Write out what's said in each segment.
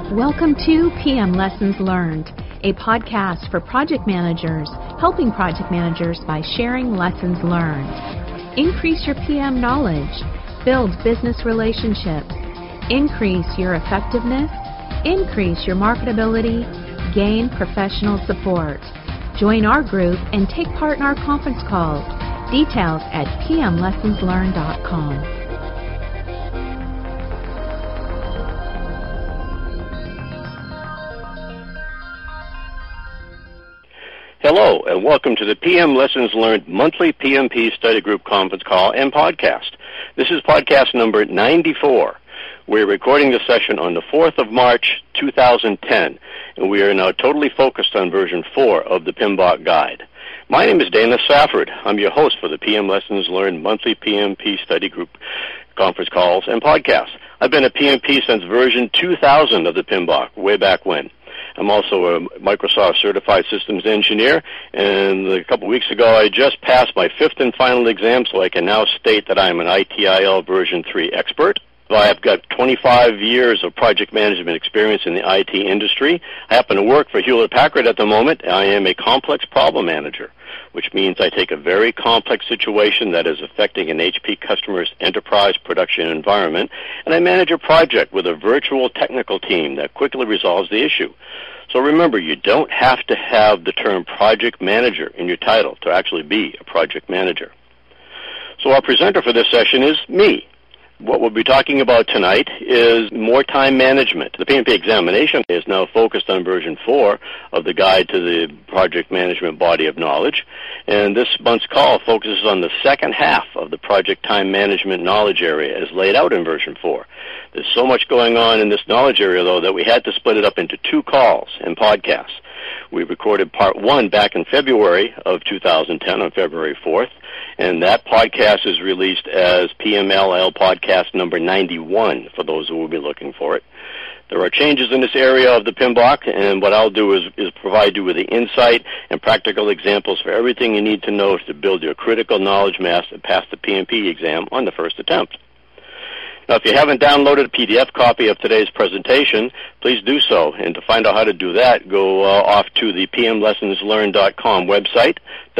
Welcome to PM Lessons Learned, a podcast for project managers, helping project managers by sharing lessons learned. Increase your PM knowledge, build business relationships, increase your effectiveness, increase your marketability, gain professional support. Join our group and take part in our conference calls. Details at pmlessonslearned.com. Hello, and welcome to the PM Lessons Learned monthly PMP study group conference call and podcast. This is podcast number 94. We're recording this session on the 4th of March, 2010, and we are now totally focused on version 4 of the PMBOK guide. My name is Dana Safford. I'm your host for the PM Lessons Learned monthly PMP study group conference calls and podcasts. I've been a PMP since version 2000 of the PMBOK, way back when. I'm also a Microsoft Certified Systems Engineer, and a couple weeks ago I just passed my 5th and final exam, so I can now state that I'm an ITIL version 3 expert. I've got 25 years of project management experience in the IT industry. I happen to work for Hewlett-Packard at the moment. I am a complex problem manager, which means I take a very complex situation that is affecting an HP customer's enterprise production environment, and I manage a project with a virtual technical team that quickly resolves the issue. So remember, you don't have to have the term project manager in your title to actually be a project manager. So our presenter for this session is me. What we'll be talking about tonight is more time management. The PMP examination is now focused on version 4 of the Guide to the Project Management Body of Knowledge, and this month's call focuses on the second half of the project time management knowledge area as laid out in version 4. There's so much going on in this knowledge area, though, that we had to split it up into 2 calls and podcasts. We recorded part 1 back in February of 2010 on February 4th, and that podcast is released as PMLL podcast number 91 for those who will be looking for it. There are changes in this area of the PMBOK, and what I'll do is provide you with the insight and practical examples for everything you need to know to build your critical knowledge mass and pass the PMP exam on the first attempt. Now, if you haven't downloaded a PDF copy of today's presentation, please do so. And to find out how to do that, go off to the pmlessonslearned.com website,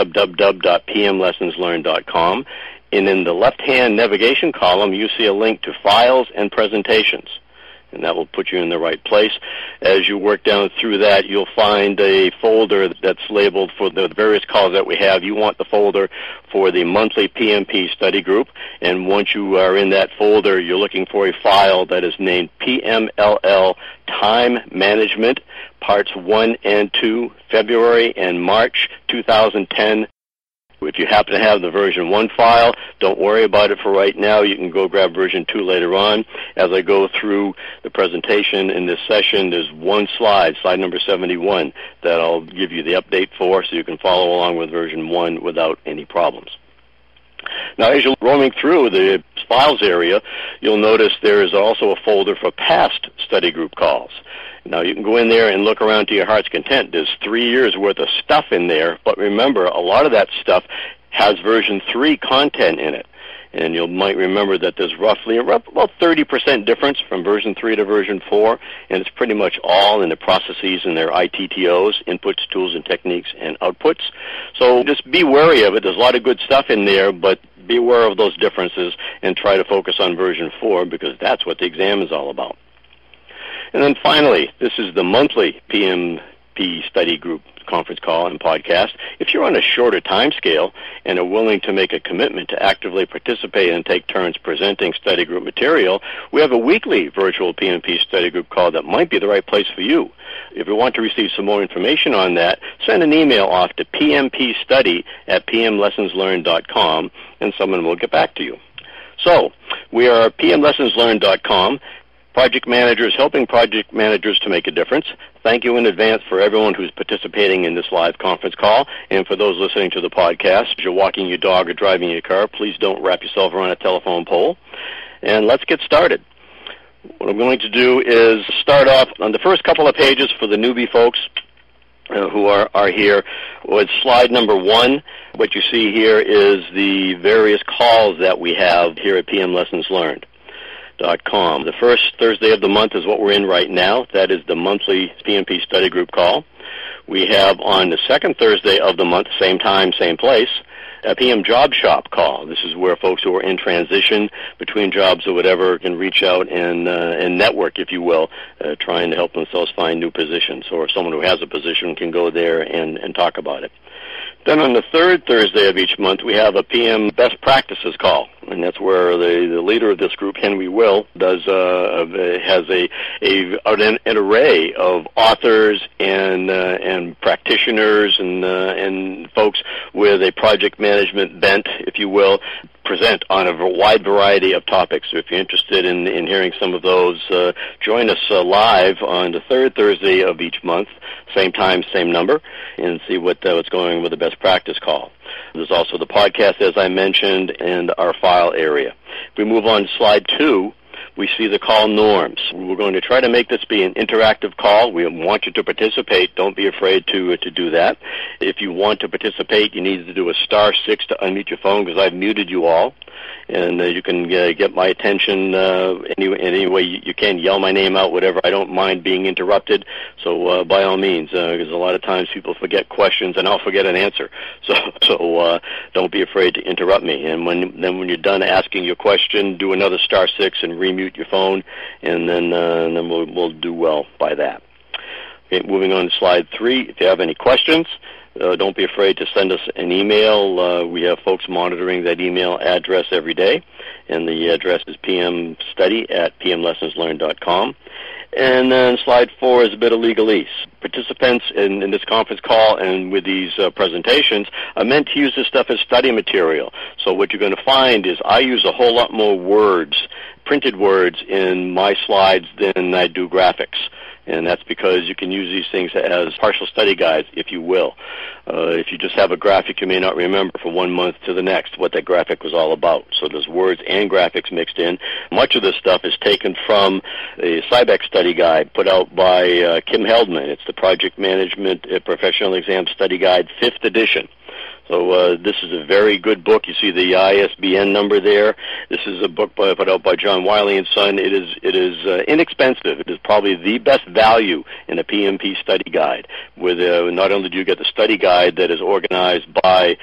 www.pmlessonslearned.com. And in the left-hand navigation column, you see a link to Files and Presentations. And that will put you in the right place. As you work down through that, you'll find a folder that's labeled for the various calls that we have. You want the folder for the monthly PMP study group. And once you are in that folder, you're looking for a file that is named PMLL Time Management, Parts 1 and 2, February and March 2010. If you happen to have the version 1 file, don't worry about it for right now. You can go grab version 2 later on. As I go through the presentation in this session, there's one slide number 71, that I'll give you the update for so you can follow along with version 1 without any problems. Now, as you're roaming through the files area, you'll notice there is also a folder for past study group calls. Now, you can go in there and look around to your heart's content. There's 3 years' worth of stuff in there, but remember, a lot of that stuff has version 3 content in it. And you might remember that there's roughly about 30% difference from version 3 to version 4, and it's pretty much all in the processes and their ITTOs, inputs, tools, and techniques, and outputs. So just be wary of it. There's a lot of good stuff in there, but be aware of those differences and try to focus on version 4 because that's what the exam is all about. And then finally, this is the monthly PMP study group conference call and podcast. If you're on a shorter time scale and are willing to make a commitment to actively participate and take turns presenting study group material, we have a weekly virtual PMP study group call that might be the right place for you. If you want to receive some more information on that, send an email off to pmpstudy@pmlessonslearned.com and someone will get back to you. So, we are pmlessonslearned.com. Project managers helping project managers to make a difference. Thank you in advance for everyone who's participating in this live conference call. And for those listening to the podcast, if you're walking your dog or driving your car, please don't wrap yourself around a telephone pole. And let's get started. What I'm going to do is start off on the first couple of pages for the newbie folks who are here with slide number 1. What you see here is the various calls that we have here at PM Lessons Learned. PMLessonsLearned.com. The first Thursday of the month is what we're in right now. That is the monthly PMP study group call. We have on the second Thursday of the month, same time, same place, a PM Job Shop call. This is where folks who are in transition between jobs or whatever can reach out and network, if you will, trying to help themselves find new positions. Or someone who has a position can go there and talk about it. Then on the third Thursday of each month, we have a PM Best Practices call, and that's where the leader of this group, Henry Will, has an array of authors and practitioners and folks with a project management bent, if you will, present on a wide variety of topics. So if you're interested in hearing some of those, join us live on the third Thursday of each month, same time, same number, and see what's going on with the Best Practice call. There's also the podcast, as I mentioned, and our file area. If we move on to slide 2, we see the call norms. We're going to try to make this be an interactive call. We want you to participate. Don't be afraid to do that. If you want to participate, you need to do a *6 to unmute your phone, because I've muted you all. And you can get my attention any way you can. Yell my name out, whatever. I don't mind being interrupted. So by all means, because a lot of times people forget questions, and I'll forget an answer. So don't be afraid to interrupt me. And when you're done asking your question, do another *6 and remute your phone, and then we'll do well by that. Okay, moving on to slide 3. If you have any questions, don't be afraid to send us an email. We have folks monitoring that email address every day, and the address is pmstudy@pmlessonslearned.com. And then slide 4 is a bit of legalese. Participants in this conference call and with these presentations are meant to use this stuff as study material. So what you're going to find is I use a whole lot more words, printed words, in my slides than I do graphics. And that's because you can use these things as partial study guides, if you will. If you just have a graphic, you may not remember from one month to the next what that graphic was all about. So there's words and graphics mixed in. Much of this stuff is taken from a CyBEC study guide put out by Kim Heldman. It's the Project Management Professional Exam Study Guide, 5th edition. So this is a very good book. You see the ISBN number there. This is a book put out by John Wiley & Son. It is inexpensive. It is probably the best value in a PMP study guide. With not only do you get the study guide that is organized by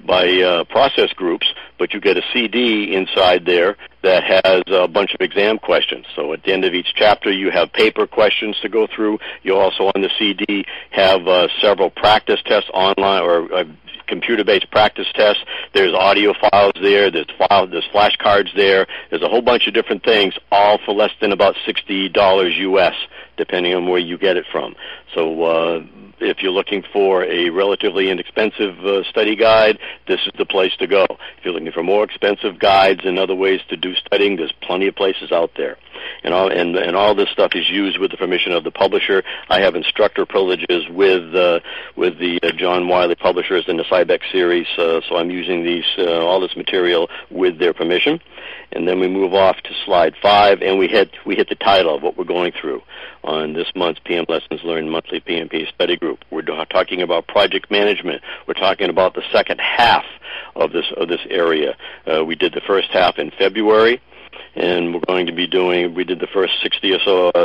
process groups, but you get a CD inside there that has a bunch of exam questions. So at the end of each chapter, you have paper questions to go through. You also on the CD have several practice tests online, or computer-based practice tests. There's audio files there. There's flashcards there. There's a whole bunch of different things, all for less than about $60 US, depending on where you get it from. So if you're looking for a relatively inexpensive study guide, this is the place to go. If you're looking for more expensive guides and other ways to do studying, there's plenty of places out there. And all this stuff is used with the permission of the publisher. I have instructor privileges with the John Wiley publishers in the CyBEC series, so I'm using all this material with their permission. And then we move off to slide 5, and we hit the title of what we're going through on this month's PM Lessons Learned Monthly PMP Study Group. We're talking about project management. We're talking about the second half of this area. We did the first half in February, and we're going to be we did the first 59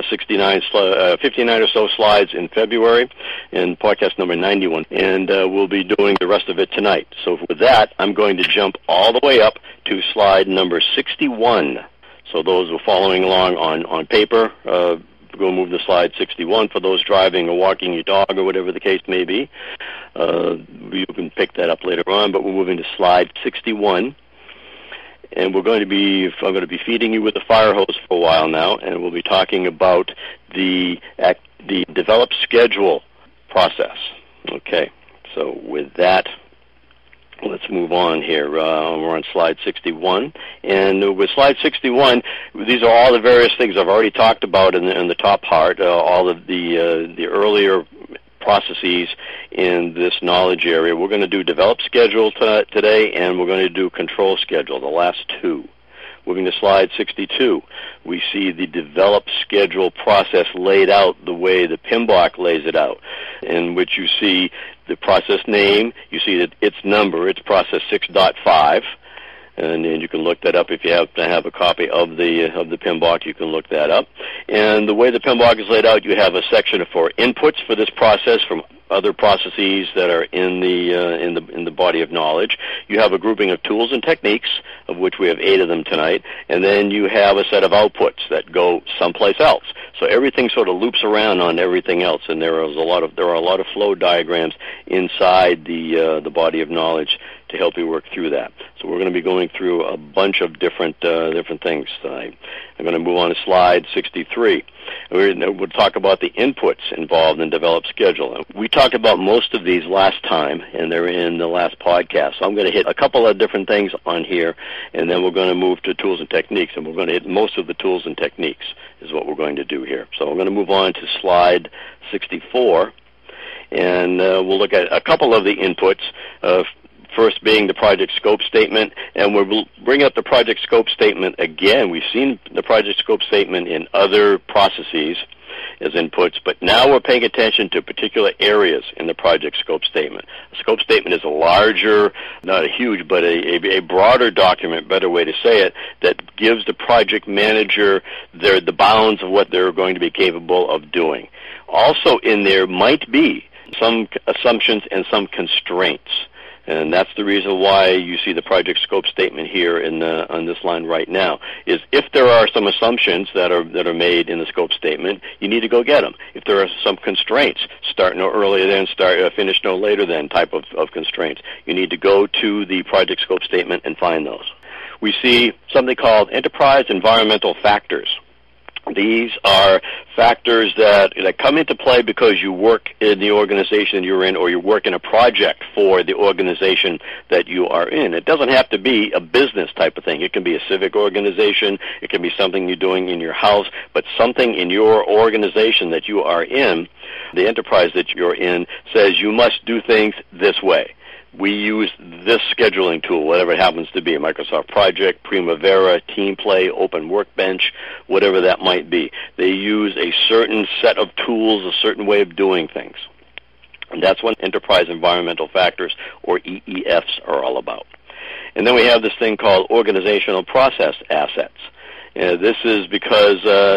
or so slides in February in podcast number 91, and we'll be doing the rest of it tonight. So with that, I'm going to jump all the way up to slide number 61. So those who are following along on paper, we'll move to slide 61 for those driving or walking your dog or whatever the case may be. You can pick that up later on, but we're moving to slide 61. And I'm going to be feeding you with a fire hose for a while now, and we'll be talking about the develop schedule process. Okay, so with that, let's move on here. We're on slide 61. And with slide 61, these are all the various things I've already talked about in the top part, all of the earlier processes in this knowledge area. We're going to do develop schedule today, and we're going to do control schedule, the last two. Moving to slide 62, we see the develop schedule process laid out the way the PMBOK lays it out, in which you see the process name, you see that its number, it's process 6.5. And you can look that up. If you happen to have a copy of the PMBOK, you can look that up. And the way the PMBOK is laid out, you have a section for inputs for this process from other processes that are in the body of knowledge. You have a grouping of tools and techniques, of which we have 8 of them tonight, and then you have a set of outputs that go someplace else. So everything sort of loops around on everything else, and there are a lot of flow diagrams inside the body of knowledge to help you work through that. So we're going to be going through a bunch of different things tonight. I'm going to move on to slide 63. We'll talk about the inputs involved in Develop Schedule. We talked about most of these last time, and they're in the last podcast. So I'm going to hit a couple of different things on here, and then we're going to move to tools and techniques, and we're going to hit most of the tools and techniques is what we're going to do here. So I'm going to move on to slide 64, and we'll look at a couple of the inputs. First being the project scope statement, and we'll bring up the project scope statement again. We've seen the project scope statement in other processes as inputs, but now we're paying attention to particular areas in the project scope statement. A scope statement is a larger, not a huge, but a broader document, better way to say it, that gives the project manager the bounds of what they're going to be capable of doing. Also in there might be some assumptions and some constraints. And that's the reason why you see the project scope statement here on this line right now, is if there are some assumptions that are made in the scope statement, you need to go get them. If there are some constraints, start no earlier than, finish no later than type of constraints, you need to go to the project scope statement and find those. We see something called enterprise environmental factors. These are factors that come into play because you work in the organization you're in, or you work in a project for the organization that you are in. It doesn't have to be a business type of thing. It can be a civic organization. It can be something you're doing in your house, but something in your organization that you are in, the enterprise that you're in, says you must do things this way. We use this scheduling tool, whatever it happens to be, Microsoft Project, Primavera, TeamPlay, Open Workbench, whatever that might be. They use a certain set of tools, a certain way of doing things. And that's what Enterprise Environmental Factors, or EEFs, are all about. And then we have this thing called Organizational Process Assets. This is because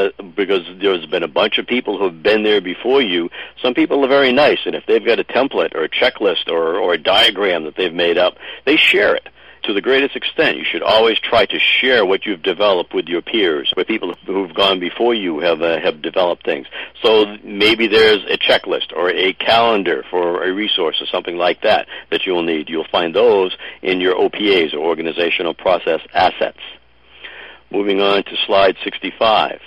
there's been a bunch of people who have been there before you. Some people are very nice, and if they've got a template or a checklist or a diagram that they've made up, they share it. To the greatest extent, you should always try to share what you've developed with your peers, with people who've gone before you have developed things. So maybe there's a checklist or a calendar for a resource or something like that you'll need. You'll find those in your OPAs, or Organizational Process Assets. Moving on to slide 65.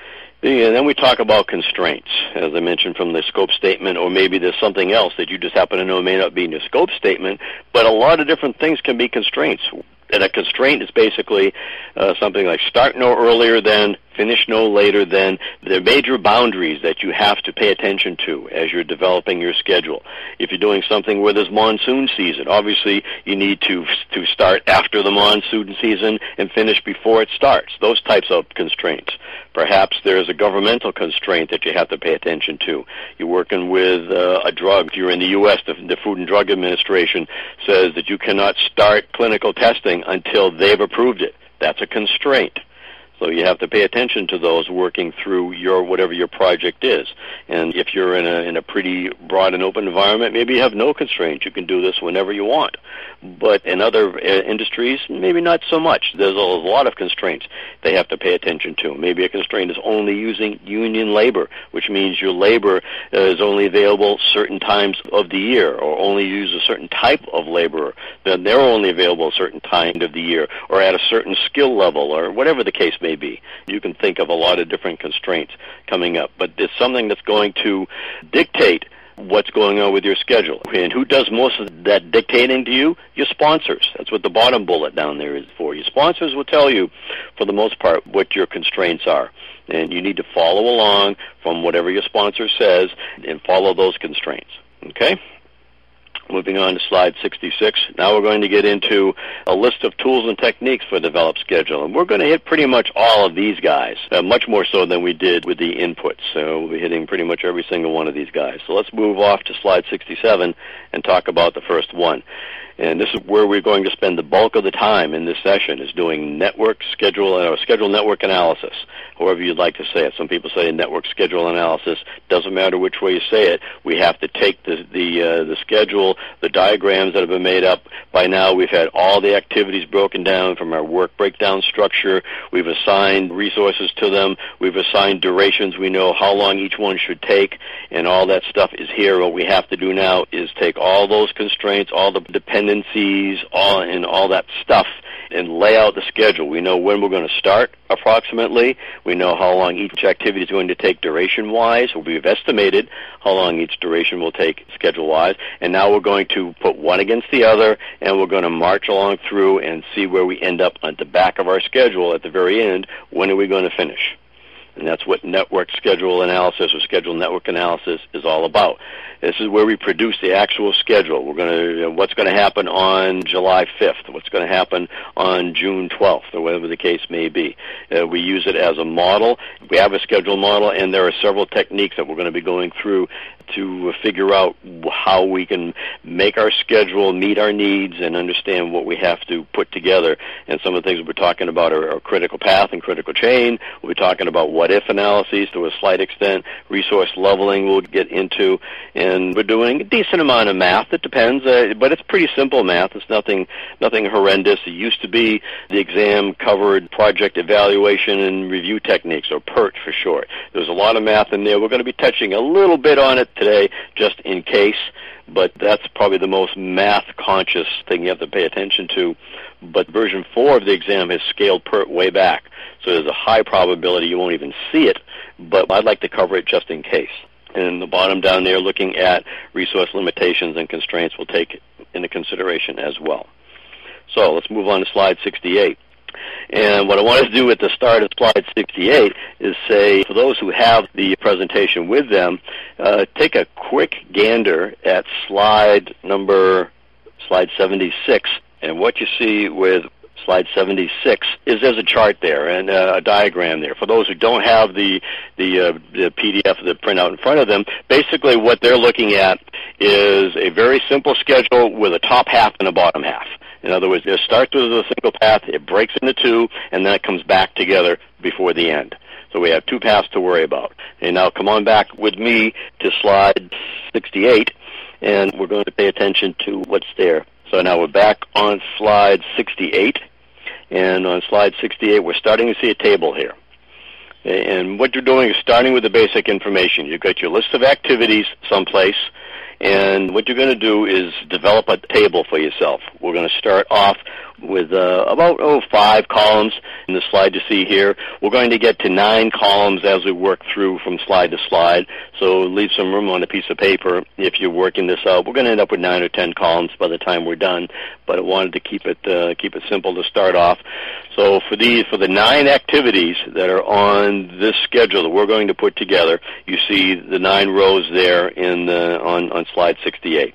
And then we talk about constraints, as I mentioned, from the scope statement, or maybe there's something else that you just happen to know may not be in your scope statement, but a lot of different things can be constraints. And a constraint is basically something like start no earlier than, finish no later than. They're major boundaries that you have to pay attention to as you're developing your schedule. If you're doing something where there's monsoon season, obviously you need to start after the monsoon season and finish before it starts. Those types of constraints. Perhaps there's a governmental constraint that you have to pay attention to. You're working with a drug. You're in the U.S., the Food and Drug Administration says that you cannot start clinical testing until they've approved it. That's a constraint. So you have to pay attention to those working through whatever your project is. And if you're in a pretty broad and open environment, maybe you have no constraints. You can do this whenever you want. But in other industries, maybe not so much. There's a lot of constraints they have to pay attention to. Maybe a constraint is only using union labor, which means your labor is only available certain times of the year, or only use a certain type of laborer. Then they're only available a certain time of the year, or at a certain skill level, or whatever the case may be. You can think of a lot of different constraints coming up, but there's something that's going to dictate what's going on with your schedule. And who does most of that dictating to you? Your sponsors. That's what the bottom bullet down there is for. Your sponsors will tell you, for the most part, what your constraints are. And you need to follow along from whatever your sponsor says and follow those constraints. Okay? Moving on to slide 66. Now we're going to get into a list of tools and techniques for Develop Schedule. And we're going to hit pretty much all of these guys, much more so than we did with the inputs. So we'll be hitting pretty much every single one of these guys. So let's move off to slide 67 and talk about the first one. And this is where we're going to spend the bulk of the time in this session, is doing network schedule network analysis, however you'd like to say it. Some people say network schedule analysis. Doesn't matter which way you say it. We have to take the schedule, the diagrams that have been made up. By now, we've had all the activities broken down from our work breakdown structure. We've assigned resources to them. We've assigned durations. We know how long each one should take, and all that stuff is here. What we have to do now is take all those constraints, all the dependencies, all that stuff, and lay out the schedule. We know when we're going to start, approximately. We know how long each activity is going to take duration-wise. We've estimated how long each duration will take schedule-wise. And now we're going to put one against the other, and we're going to march along through and see where we end up at the back of our schedule at the very end. When are we going to finish? And that's what network schedule analysis or schedule network analysis is all about. This is where we produce the actual schedule. We're going to, what's going to happen on July 5th, what's going to happen on June 12th, or whatever the case may be. We use it as a model. We have a schedule model, and there are several techniques that we're going to be going through to figure out how we can make our schedule meet our needs and understand what we have to put together. And some of the things we're talking about are critical path and critical chain. We'll be talking about what-if analyses to a slight extent. Resource leveling we'll get into. And we're doing a decent amount of math. It depends, but it's pretty simple math. It's nothing horrendous. It used to be the exam covered project evaluation and review techniques, or PERT for short. There's a lot of math in there. We're going to be touching a little bit on it today, just in case, but that's probably the most math-conscious thing you have to pay attention to. But version 4 of the exam has scaled PERT way back, so there's a high probability you won't even see it, but I'd like to cover it just in case. And in the bottom down there, looking at resource limitations and constraints, we'll take into consideration as well. So let's move on to slide 68. And what I want to do at the start of slide 68 is say, for those who have the presentation with them, take a quick gander at slide 76. And what you see with slide 76 is there's a chart there and a diagram there. For those who don't have the PDF, the printout in front of them, basically what they're looking at is a very simple schedule with a top half and a bottom half. In other words, it starts with a single path, it breaks into two, and then it comes back together before the end. So we have two paths to worry about. And now come on back with me to slide 68, and we're going to pay attention to what's there. So now we're back on slide 68, and on slide 68 we're starting to see a table here. And what you're doing is starting with the basic information. You've got your list of activities someplace, and what you're going to do is develop a table for yourself. We're going to start off with about 5 columns in the slide you see here. We're going to get to 9 columns as we work through from slide to slide, so leave some room on a piece of paper if you're working this out. We're going to end up with 9 or 10 columns by the time we're done, but I wanted to keep it simple to start off. So for the 9 activities that are on this schedule that we're going to put together, you see the 9 rows there on slide 68.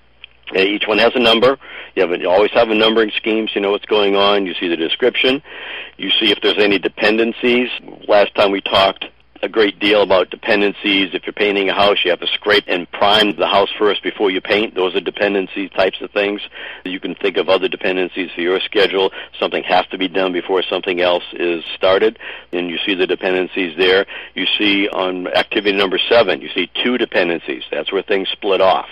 Each one has a number. You always have a numbering scheme, so you know what's going on. You see the description. You see if there's any dependencies. Last time we talked a great deal about dependencies. If you're painting a house, you have to scrape and prime the house first before you paint. Those are dependency types of things. You can think of other dependencies for your schedule. Something has to be done before something else is started, and you see the dependencies there. You see on activity number 7, you see 2 dependencies. That's where things split off.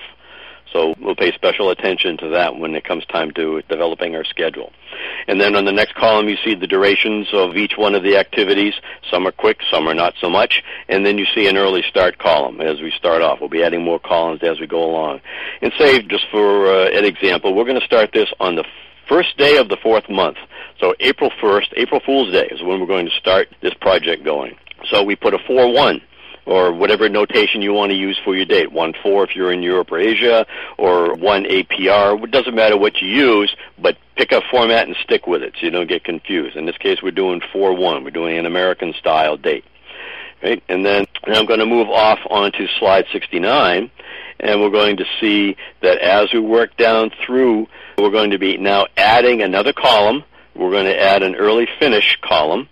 So we'll pay special attention to that when it comes time to developing our schedule. And then on the next column, you see the durations of each one of the activities. Some are quick, some are not so much. And then you see an early start column as we start off. We'll be adding more columns as we go along. And say, just for an example, we're going to start this on the first day of the 4th month. So April 1st, April Fool's Day is when we're going to start this project going. So we put a 4-1. Or whatever notation you want to use for your date. 1-4 if you're in Europe or Asia, or 1 APR. It doesn't matter what you use, but pick a format and stick with it so you don't get confused. In this case, we're doing 4-1. We're doing an American-style date. Right? And then I'm going to move off onto slide 69, and we're going to see that as we work down through, we're going to be now adding another column. We're going to add an early finish column.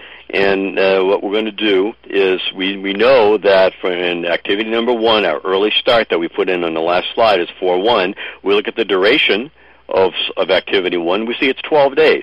And what we're going to do is we know that for in activity number 1, our early start that we put in on the last slide is 4-1. We look at the duration of activity 1, we see it's 12 days.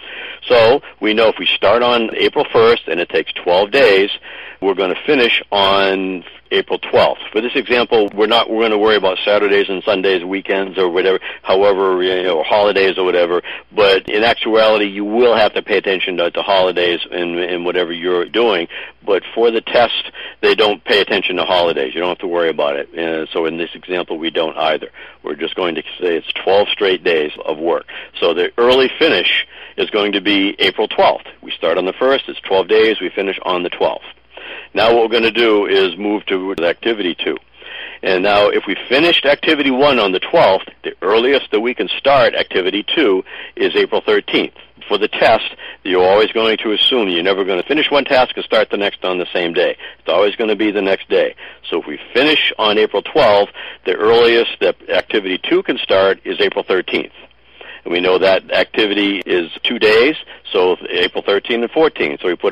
So we know if we start on April 1st and it takes 12 days, we're going to finish on April 12th. For this example, we're going to worry about Saturdays and Sundays, weekends or whatever, however, holidays or whatever. But in actuality, you will have to pay attention to holidays in whatever you're doing. But for the test, they don't pay attention to holidays. You don't have to worry about it. So in this example, we don't either. We're just going to say it's 12 straight days of work. So the early finish is going to be April 12th. We start on the 1st, it's 12 days, we finish on the 12th. Now what we're going to do is move to activity 2. And now if we finished activity 1 on the 12th, the earliest that we can start activity 2 is April 13th. For the test, you're always going to assume you're never going to finish one task and start the next on the same day. It's always going to be the next day. So if we finish on April 12th, the earliest that activity 2 can start is April 13th. And we know that activity is 2 days, so April 13 and 14. So we put a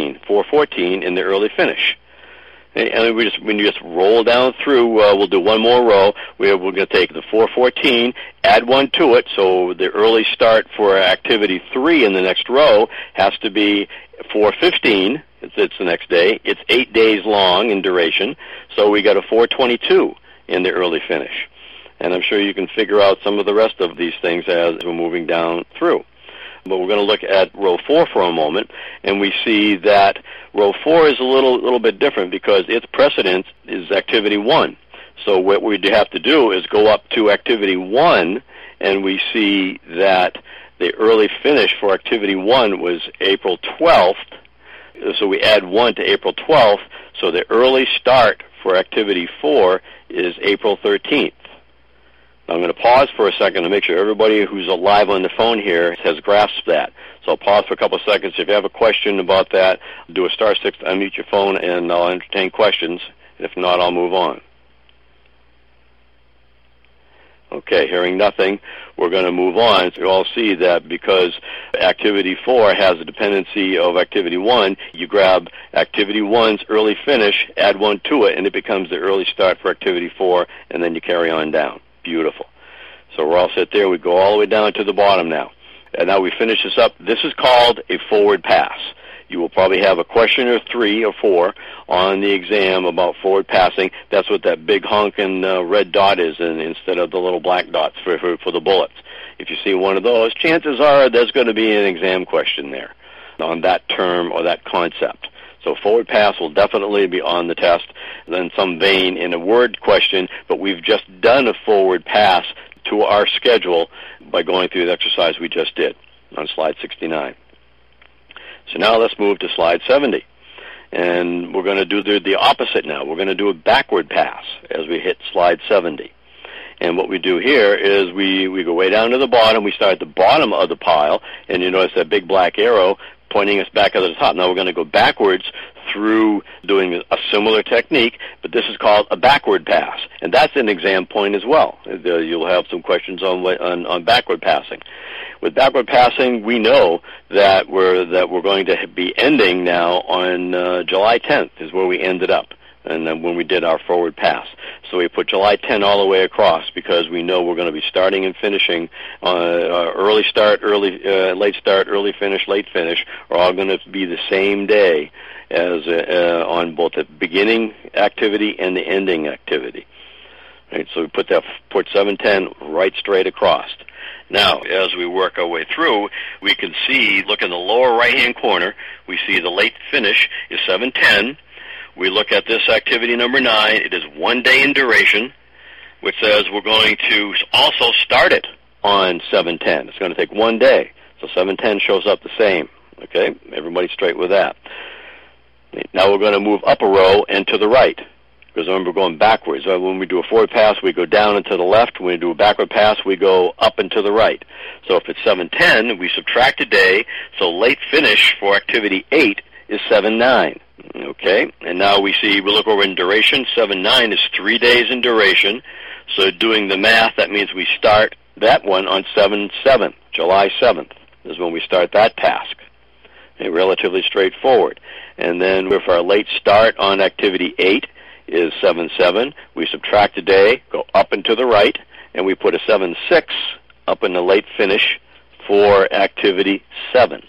414 in the early finish. And when you just roll down through, we'll do one more row. We're going to take the 414, add 1 to it, so the early start for activity 3 in the next row has to be 415. It's the next day. It's 8 days long in duration, so we got a 422 in the early finish. And I'm sure you can figure out some of the rest of these things as we're moving down through. But we're going to look at row 4 for a moment, and we see that row 4 is a little bit different because its precedence is activity 1. So what we have to do is go up to activity 1, and we see that the early finish for activity 1 was April 12th. So we add 1 to April 12th, so the early start for activity 4 is April 13th. I'm going to pause for a second to make sure everybody who's alive on the phone here has grasped that. So I'll pause for a couple of seconds. If you have a question about that, do a *6 to unmute your phone, and I'll entertain questions. If not, I'll move on. Okay, hearing nothing, we're going to move on. So you all see that because activity 4 has a dependency of activity 1, you grab activity 1's early finish, add 1 to it, and it becomes the early start for activity 4, and then you carry on down. Beautiful. So we're all set there. We go all the way down to the bottom now. And now we finish this up. This is called a forward pass. You will probably have a question or 3 or 4 on the exam about forward passing. That's what that big honking red dot is instead of the little black dots for the bullets. If you see one of those, chances are there's going to be an exam question there on that term or that concept. So forward pass will definitely be on the test, then some vein in a word question, but we've just done a forward pass to our schedule by going through the exercise we just did on slide 69. So now let's move to slide 70. And we're going to do the opposite now. We're going to do a backward pass as we hit slide 70. And what we do here is we go way down to the bottom. We start at the bottom of the pile, and you notice that big black arrow pointing us back at the top. Now we're going to go backwards through doing a similar technique, but this is called a backward pass. And that's an exam point as well. You'll have some questions on backward passing. With backward passing, we know that we're going to be ending now on July 10th is where we ended up. And then when we did our forward pass. So we put July 10 all the way across because we know we're going to be starting and finishing early start, late start, early finish, late finish are all going to be the same day as on both the beginning activity and the ending activity. Right, so we put 710 right straight across. Now, as we work our way through, we can see, look in the lower right-hand corner, we see the late finish is 710. We look at this activity number 9. It is 1 day in duration, which says we're going to also start it on 710. It's going to take 1 day. So 710 shows up the same. Okay? Everybody straight with that. Now we're going to move up a row and to the right. Because remember, we're going backwards. When we do a forward pass, we go down and to the left. When we do a backward pass, we go up and to the right. So if it's 710, we subtract a day. So late finish for activity 8 is 7-9. Okay, and now we look over in duration. 7-9 is 3 days in duration. So doing the math, that means we start that one on 7-7, July 7th is when we start that task. Okay, relatively straightforward. And then with our late start on activity 8 is 7-7. We subtract a day, go up and to the right, and we put a 7-6 up in the late finish for activity 7.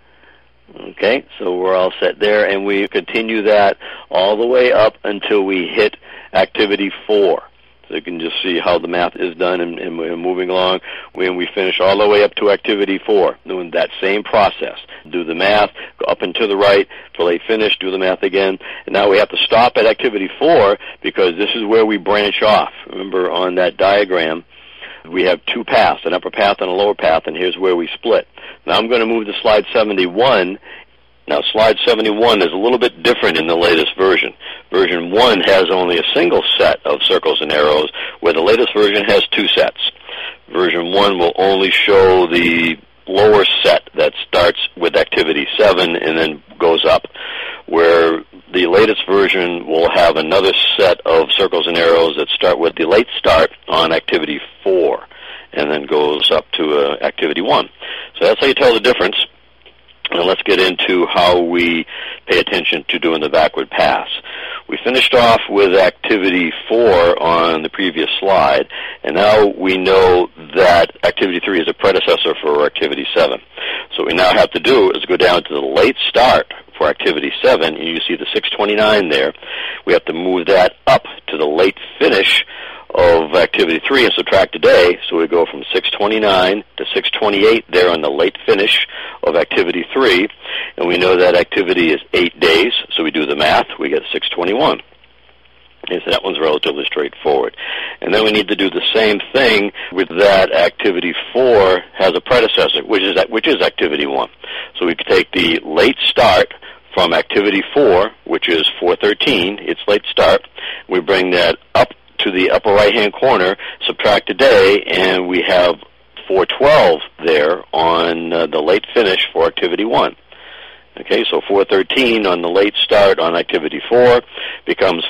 Okay, so we're all set there, and we continue that all the way up until we hit activity 4. So you can just see how the math is done and we're moving along. When we finish all the way up to activity 4, doing that same process. Do the math, go up and to the right, till they finish, do the math again. And now we have to stop at activity 4 because this is where we branch off. Remember on that diagram, we have 2 paths, an upper path and a lower path, and here's where we split. Now I'm going to move to slide 71. Now slide 71 is a little bit different in the latest version. Version 1 has only a single set of circles and arrows, where the latest version has 2 sets. Version 1 will only show the lower set that starts with activity 7 and then goes up, where the latest version will have another set of circles and arrows that start with the late start on activity 4 and then goes up to activity 1. So that's how you tell the difference. Now let's get into how we pay attention to doing the backward pass. We finished off with activity 4 on the previous slide, and now we know that activity 3 is a predecessor for activity 7. So what we now have to do is go down to the late start for activity 7, and you see the 629 there. We have to move that up to the late finish of activity 3 and subtract a day, so we go from 629 to 628 there on the late finish of activity 3, and we know that activity is 8 days, so we do the math, we get 621. Okay, so that one's relatively straightforward. And then we need to do the same thing with that activity 4 has a predecessor, which is activity 1. So we could take the late start from activity 4, which is 413, its late start, we bring that up to the upper right-hand corner, subtract a day, and we have 412 there on the late finish for activity 1. Okay, so 413 on the late start on activity 4 becomes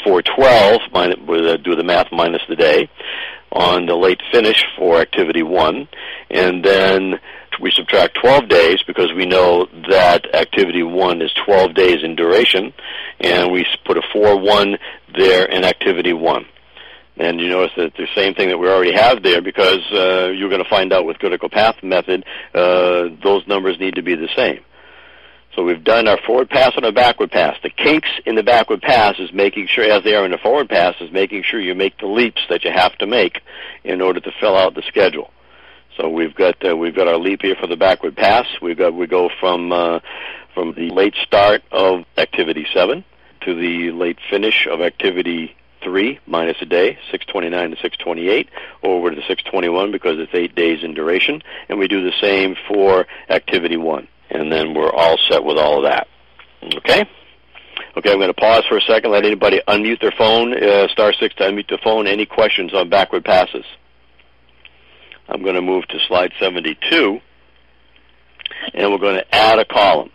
412, do the math minus the day, on the late finish for activity 1, and then we subtract 12 days because we know that activity 1 is 12 days in duration, and we put a 4-1 there in activity 1. And you notice that the same thing that we already have there, because you're going to find out with critical path method, those numbers need to be the same. So we've done our forward pass and our backward pass. The kinks in the backward pass is making sure, as they are in the forward pass, is making sure you make the leaps that you have to make in order to fill out the schedule. So we've got our leap here for the backward pass. We go from the late start of activity 7 to the late finish of activity 3 minus a day, 629 to 628, over to 621 because it's 8 days in duration, and we do the same for activity 1, and then we're all set with all of that. Okay? Okay, I'm going to pause for a second, let anybody unmute their phone, *6 to unmute the phone. Any questions on backward passes? I'm going to move to slide 72, and we're going to add a column.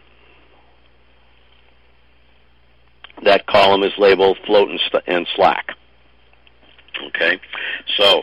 That column is labeled float and slack. Okay, so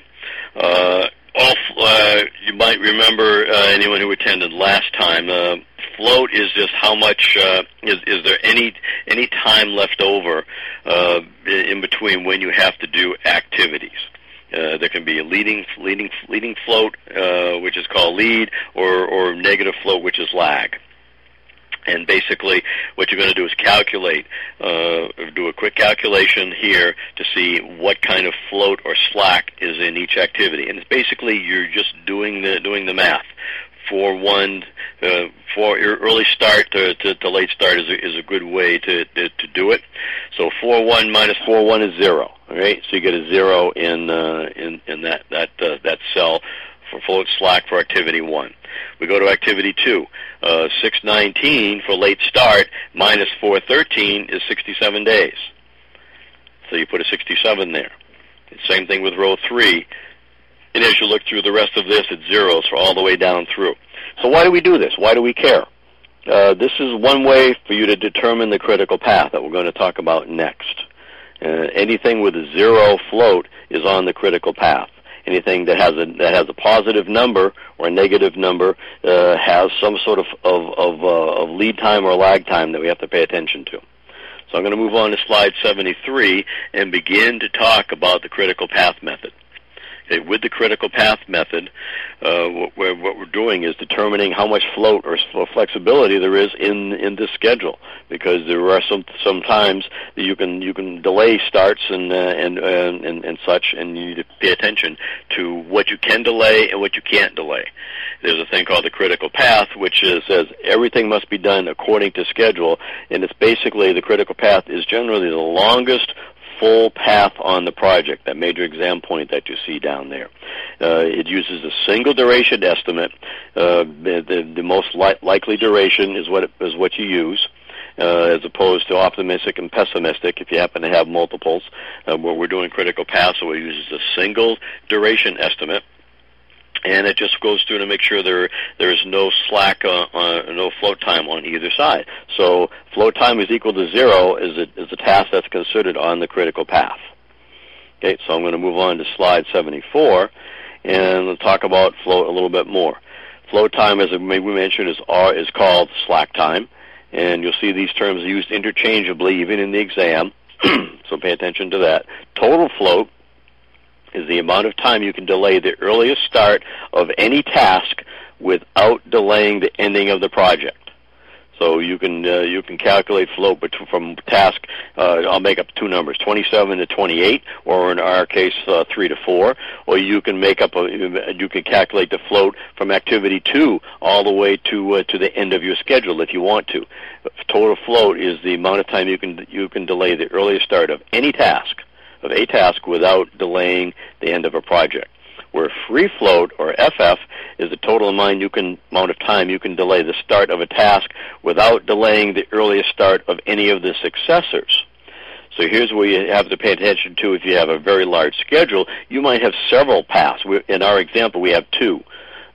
you might remember, anyone who attended last time, float is just how much, is there any time left over in between when you have to do activities. There can be a leading float, which is called lead, or negative float, which is lag. And basically, what you're going to do is calculate, do a quick calculation here to see what kind of float or slack is in each activity. And it's basically you're just doing the math. For your early start to late start is a good way to do it. So 4-1 minus 4-1 is 0. All right, so you get a 0 in that cell for float slack for activity 1. We go to activity 2. 619 for late start minus 413 is 67 days. So you put a 67 there. Same thing with row 3. And as you look through the rest of this, it's zeros for all the way down through. So why do we do this? Why do we care? This is one way for you to determine the critical path that we're going to talk about next. Anything with a 0 float is on the critical path. Anything that has a positive number or a negative number has some sort of lead time or lag time that we have to pay attention to. So I'm going to move on to slide 73 and begin to talk about the critical path method. Okay, with the critical path method, what we're doing is determining how much float or flexibility there is in this schedule, because there are sometimes that you can delay starts and such, and you need to pay attention to what you can delay and what you can't delay. There's a thing called the critical path, which says everything must be done according to schedule, and it's basically the critical path is generally the longest full path on the project, that major exam point that you see down there. It uses a single duration estimate. The most likely duration is what you use, as opposed to optimistic and pessimistic if you happen to have multiples. Where we're doing critical path, so it uses a single duration estimate. And it just goes through to make sure there is no slack, no float time on either side. So float time is equal to 0 is a task that's considered on the critical path. Okay, so I'm going to move on to slide 74, and we'll talk about float a little bit more. Float time, as we mentioned, is called slack time, and you'll see these terms used interchangeably even in the exam. So pay attention to that. Total float is the amount of time you can delay the earliest start of any task without delaying the ending of the project. So you can calculate float from task. I'll make up two numbers: 27 to 28, or in our case, 3 to 4. Or you can calculate the float from activity 2 all the way to the end of your schedule if you want to. Total float is the amount of time you can delay the earliest start of any task. Of a task without delaying the end of a project. Where free float, or FF, is the total amount of time you can delay the start of a task without delaying the earliest start of any of the successors. So here's where you have to pay attention to. If you have a very large schedule, you might have several paths. In our example, we have 2.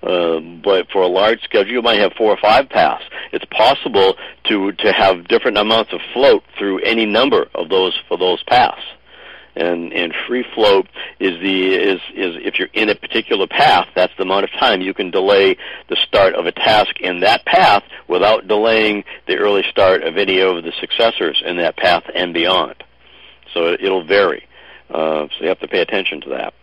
But for a large schedule, you might have 4 or 5 paths. It's possible to have different amounts of float through any number of those paths. And free float is if you're in a particular path, that's the amount of time you can delay the start of a task in that path without delaying the early start of any of the successors in that path and beyond. So it'll vary. So you have to pay attention to that.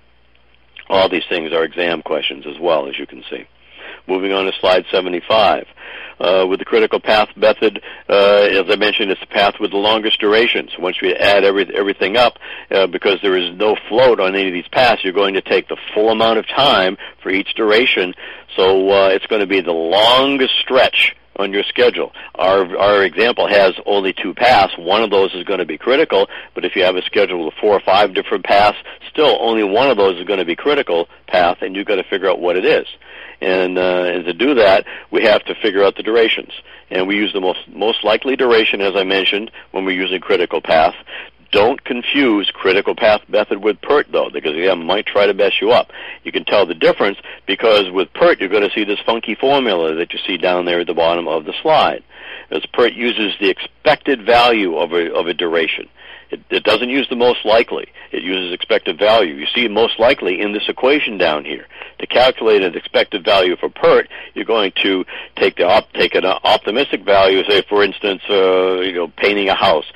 All these things are exam questions as well, as you can see. Moving on to slide 75. With the critical path method, as I mentioned, it's the path with the longest duration. So once we add everything up, because there is no float on any of these paths, you're going to take the full amount of time for each duration. So it's going to be the longest stretch on your schedule. Our example has only 2 paths. One of those is going to be critical, but if you have a schedule with 4 or 5 different paths, still only one of those is going to be critical path, and you've got to figure out what it is. And to do that, we have to figure out the durations. And we use the most likely duration, as I mentioned, when we're using critical path. Don't confuse critical path method with PERT, though, because it might try to mess you up. You can tell the difference because with PERT, you're going to see this funky formula that you see down there at the bottom of the slide. As PERT uses the expected value of a duration. It doesn't use the most likely. It uses expected value. You see most likely in this equation down here. To calculate an expected value for PERT, you're going to take an optimistic value, say for instance, painting a house.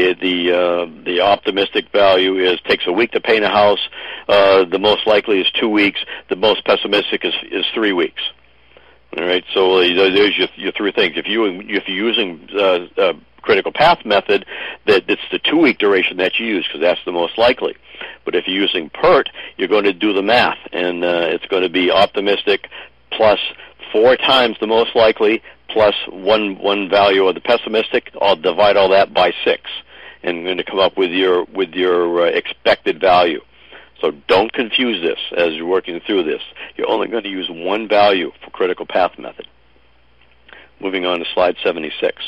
The optimistic value takes a week to paint a house. The most likely is 2 weeks. The most pessimistic is 3 weeks. All right. So there's your 3 things. If you're using critical path method, that it's the 2-week duration that you use because that's the most likely. But if you're using PERT, you're going to do the math, and it's going to be optimistic plus 4 times the most likely plus one value of the pessimistic. I'll divide all that by 6, and I'm going to come up with your expected value. So don't confuse this as you're working through this. You're only going to use one value for critical path method. Moving on to slide 76.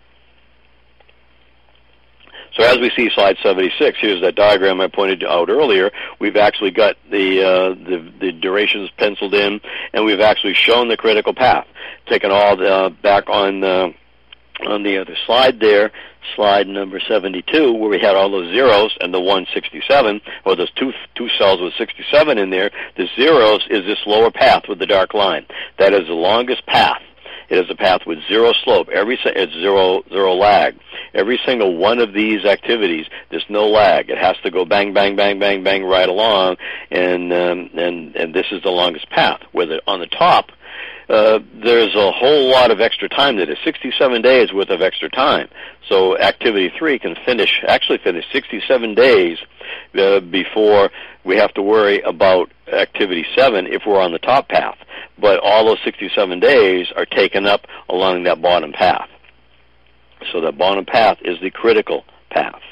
So as we see slide 76, here's that diagram I pointed out earlier. We've actually got the durations penciled in, and we've actually shown the critical path. Taken all back on the other slide there, slide number 72, where we had all those zeros and the 167, or those two cells with 67 in there. The zeros is this lower path with the dark line. That is the longest path. It is a path with 0 slope. It's zero lag. Every single one of these activities, there's no lag. It has to go bang, bang, bang, bang, bang right along, and this is the longest path. Where on the top, there's a whole lot of extra time. That is 67 days worth of extra time. So activity 3 can actually finish 67 days before we have to worry about activity 7 if we're on the top path. But all those 67 days are taken up along that bottom path. So the bottom path is the critical path.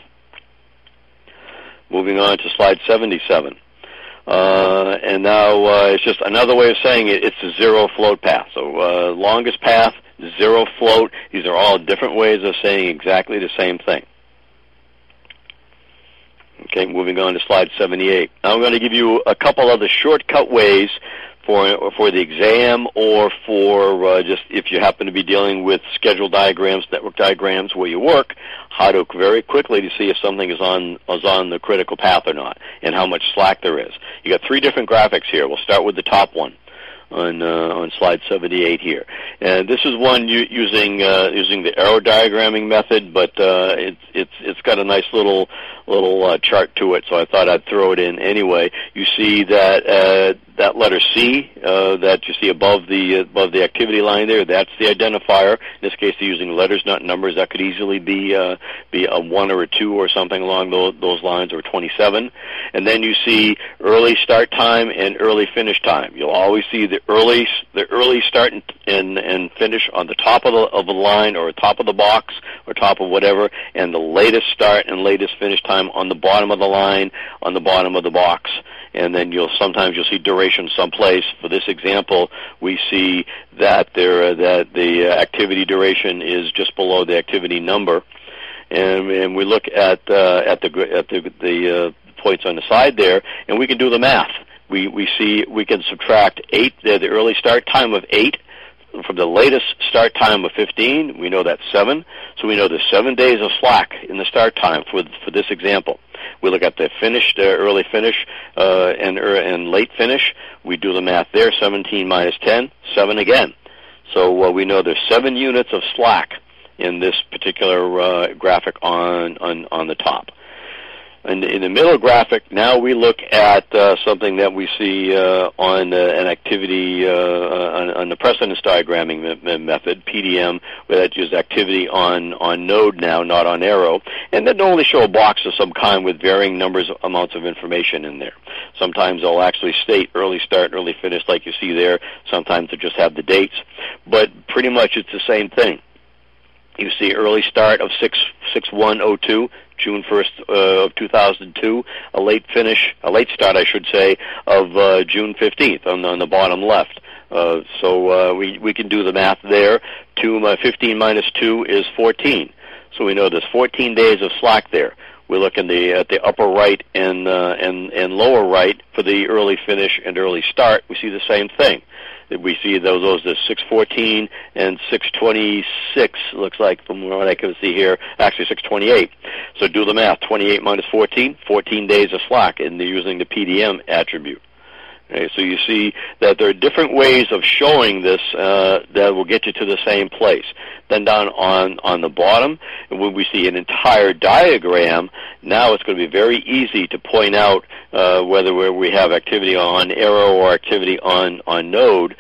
Moving on to slide 77. And now it's just another way of saying it. It's a zero float path. So longest path, zero float. These are all different ways of saying exactly the same thing. Okay, moving on to slide 78. Now I'm going to give you a couple other shortcut ways for the exam, or for just if you happen to be dealing with schedule diagrams, network diagrams where you work, how to very quickly to see if something is on the critical path or not, and how much slack there is. You got 3 different graphics here. We'll start with the top one on slide 78 here, and this is one using the arrow diagramming method, but it's got a nice little chart to it, so I thought I'd throw it in anyway. You see that that letter C that you see above the activity line there, that's the identifier. In this case, they're using letters, not numbers. That could easily be a 1 or a 2 or something along those lines, or 27. And then you see early start time and early finish time. You'll always see the early start and finish on the top of the line, or top of the box, or top of whatever, and the latest start and latest finish time on the bottom of the line, on the bottom of the box. And then sometimes you'll see duration someplace. For this example, we see that the activity duration is just below the activity number, and we look at the points on the side there, and we can do the math. We see we can subtract 8, the early start time of 8. From the latest start time of 15, we know that's 7. So we know there's 7 days of slack in the start time for this example. We look at the early finish, and late finish. We do the math there. 17 minus 10, 7 again. So we know there's 7 units of slack in this particular graphic on the top. And in the middle graphic, now we look at something that we see on an activity on the precedence diagramming method, PDM, where that uses activity on node now, not on arrow, and then only show a box of some kind with varying amounts of information in there. Sometimes they'll actually state early start, early finish, like you see there. Sometimes they'll just have the dates, but pretty much it's the same thing. You see early start of 6/1/02, June 1st of 2002, a late start, I should say, of June 15th on the bottom left. So we can do the math there. 15 minus 2 is 14. So we know there's 14 days of slack there. We look at the upper right and lower right for the early finish and early start. We see the same thing. We see those are 6:14 and 6:26, looks like, from what I can see here. Actually, 6:28. So do the math. 28 minus 14, 14 days of slack, and they're using the PDM attribute. Okay, so you see that there are different ways of showing this that will get you to the same place. Then down on the bottom, when we see an entire diagram, now it's going to be very easy to point out whether we have activity on arrow or activity on node.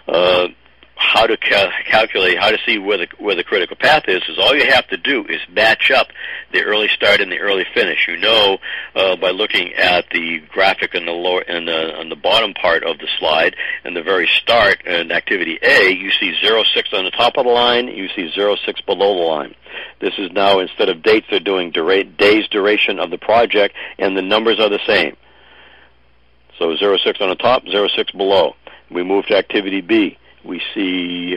How to calculate, how to see where the critical path is all you have to do is match up the early start and the early finish. You know by looking at the graphic in the lower on the bottom part of the slide, and the very start in activity A, you see 06 on the top of the line, you see 06 below the line. This is now, instead of dates, they're doing days duration of the project, and the numbers are the same. So 06 on the top, 06 below. We move to activity B. We see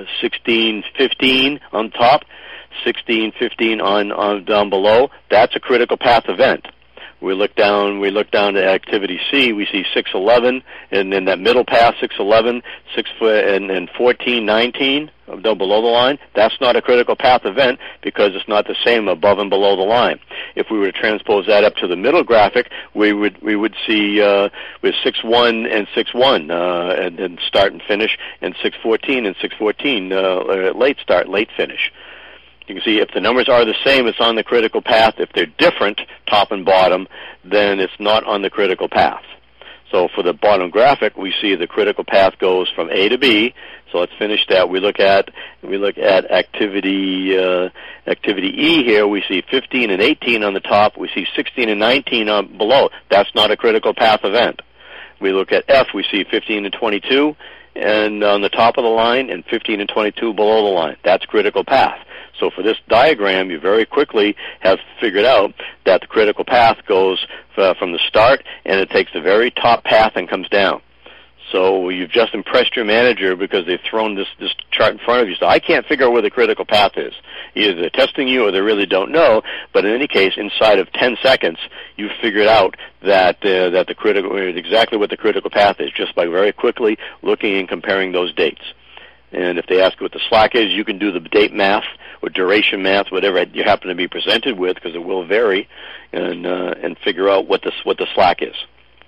16:15 on top, 16:15 on down below. That's a critical path event. We look down to activity C. We see 6:11, and then that middle path 6:11, and 14:19 down below the line. That's not a critical path event because it's not the same above and below the line. If we were to transpose that up to the middle graphic, we would see with 6:1 and 6:1 and then start and finish, and 6:14 and 6:14 late start, late finish. You can see if the numbers are the same, it's on the critical path. If they're different, top and bottom, then it's not on the critical path. So for the bottom graphic, we see the critical path goes from A to B. So let's finish that. We look at activity E here. We see 15 and 18 on the top. We see 16 and 19 on below. That's not a critical path event. We look at F. We see 15 and 22 and on the top of the line, and 15 and 22 below the line. That's critical path. So for this diagram, you very quickly have figured out that the critical path goes from the start, and it takes the very top path and comes down. So you've just impressed your manager because they've thrown this chart in front of you. So I can't figure out where the critical path is. Either they're testing you or they really don't know. But in any case, inside of 10 seconds, you've figured out that the critical exactly what the critical path is just by very quickly looking and comparing those dates. And if they ask you what the slack is, you can do the date math or duration math, whatever you happen to be presented with, because it will vary, and figure out what the slack is.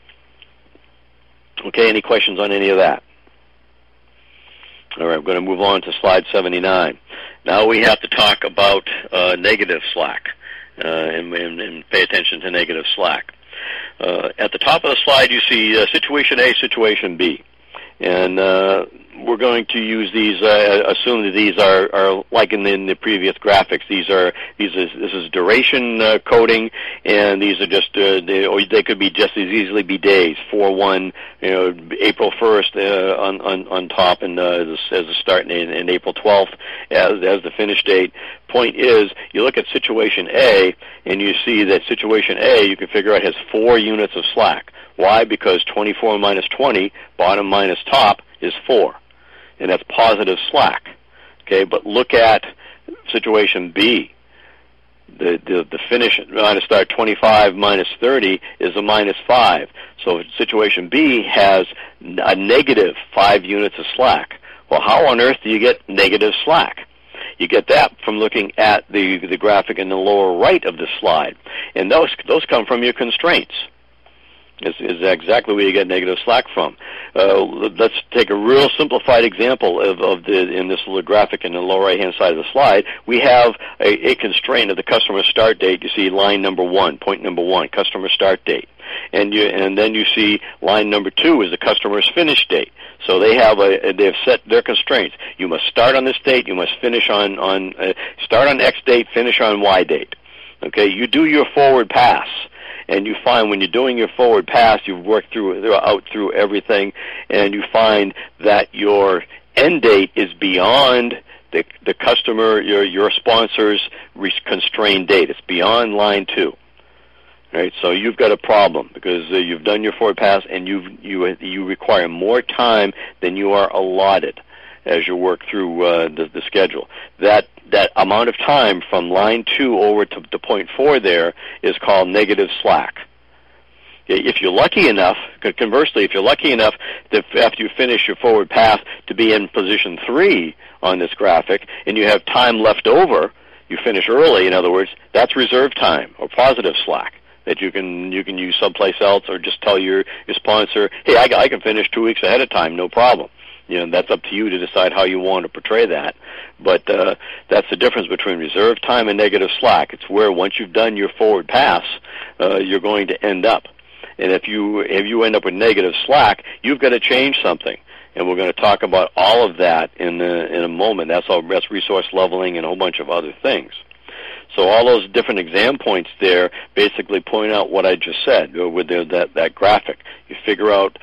Okay, any questions on any of that? All right, I'm going to move on to slide 79. Now we have to talk about negative slack and pay attention to negative slack. At the top of the slide, you see situation A, situation B. And we're going to use these, assume that these are like in the previous graphics. This is duration coding, and these are just, they could be just as easily be days. 4/1, April 1st on top, and as a start, and April 12th as the finish date. Point is, you look at situation A, and you see that situation A, you can figure out has 4 units of slack. Why? Because 24 minus 20, bottom minus top, is 4. And that's positive slack. Okay, but look at situation B. The finish minus start 25 minus 30 is a minus 5. So situation B has a negative 5 units of slack. Well, how on earth do you get negative slack? You get that from looking at the graphic in the lower right of the slide. And those come from your constraints. Is exactly where you get negative slack from. Let's take a real simplified example in this little graphic in the lower right-hand side of the slide. We have a constraint of the customer start date. You see line number 1, point number 1, customer start date, and then you see line number 2 is the customer's finish date. So they've set their constraints. You must start on this date. You must finish on start on X date, finish on Y date. Okay, you do your forward pass. And you find when you're doing your forward pass, you've worked through everything, and you find that your end date is beyond the customer, your sponsor's constrained date. It's beyond line 2. Right? So you've got a problem because you've done your forward pass, and you require more time than you are allotted as you work through the schedule. That amount of time from line 2 over to point 4 there is called negative slack. If you're lucky enough, conversely, if you're lucky enough that after you finish your forward path to be in position 3 on this graphic, and you have time left over, you finish early, in other words, that's reserve time or positive slack that you can use someplace else, or just tell your sponsor, hey, I can finish 2 weeks ahead of time, no problem. That's up to you to decide how you want to portray that. But that's the difference between reserve time and negative slack. It's where once you've done your forward pass, you're going to end up. And if you end up with negative slack, you've got to change something. And we're going to talk about all of that in a moment. That's resource leveling and a whole bunch of other things. So all those different exam points there basically point out what I just said with that graphic. You figure out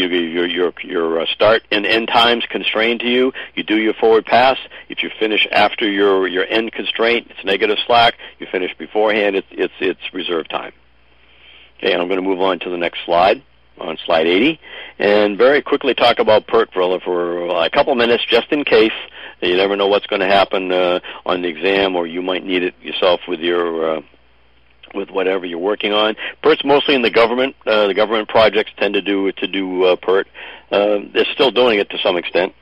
your start and end times constrained to you. You do your forward pass. If you finish after your end constraint, it's negative slack. You finish beforehand, it's reserve time. Okay, and I'm going to move on to the next slide, on slide 80, and very quickly talk about PERT for a couple minutes, just in case. You never know what's going to happen on the exam, or you might need it yourself with with whatever you're working on. PERT's mostly in the government. The government projects tend to do PERT. They're still doing it to some extent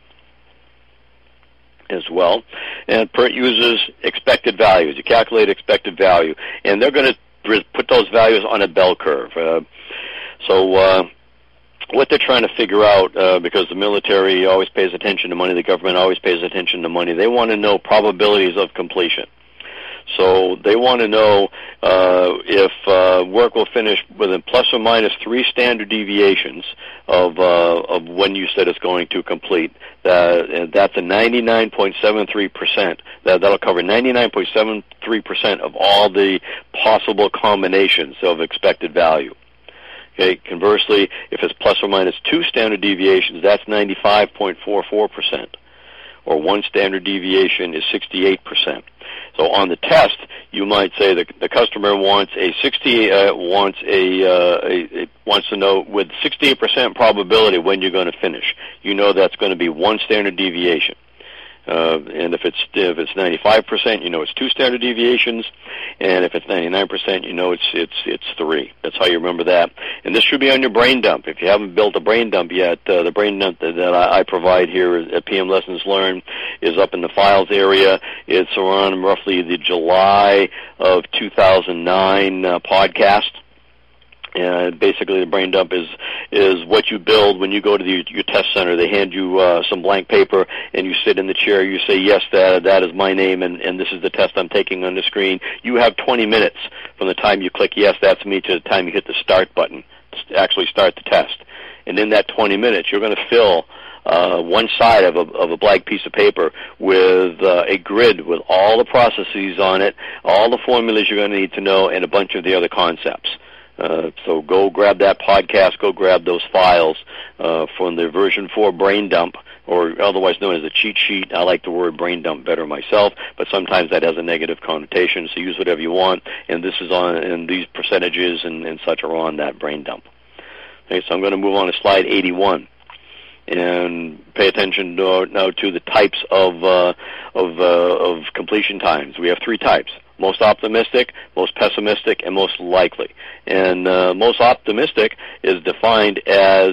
as well. And PERT uses expected values. You calculate expected value, and they're going to put those values on a bell curve. What they're trying to figure out, because the military always pays attention to money, the government always pays attention to money, they want to know probabilities of completion. So they want to know if work will finish within plus or minus 3 standard deviations of when you said it's going to complete. That's a 99.73%. That'll cover 99.73% of all the possible combinations of expected value. Okay. Conversely, if it's plus or minus 2 standard deviations, that's 95.44%. Or 1 standard deviation is 68%. So on the test, you might say the customer wants wants to know with 68% probability when you're going to finish. You know that's going to be 1 standard deviation. And if it's 95%, you know it's 2 standard deviations, and if it's 99%, you know it's 3. That's how you remember that. And this should be on your brain dump. If you haven't built a brain dump yet, the brain dump that I provide here at PM Lessons Learned is up in the files area. It's around roughly the July of 2009 podcast. Basically, the brain dump is what you build when you go to your test center. They hand you some blank paper, and you sit in the chair. You say, yes, that is my name, and this is the test I'm taking on the screen. You have 20 minutes from the time you click, yes, that's me, to the time you hit the start button to actually start the test. And in that 20 minutes, you're going to fill one side of a blank piece of paper with a grid with all the processes on it, all the formulas you're going to need to know, and a bunch of the other concepts. So go grab that podcast, go grab those files from the version 4 brain dump, or otherwise known as a cheat sheet. I like the word brain dump better myself, but sometimes that has a negative connotation, so use whatever you want. And this is on, and these percentages and such are on that brain dump. Okay, so I'm going to move on to slide 81. And pay attention now to the types of completion times. We have 3 types: most optimistic, most pessimistic, and most likely. And most optimistic is defined as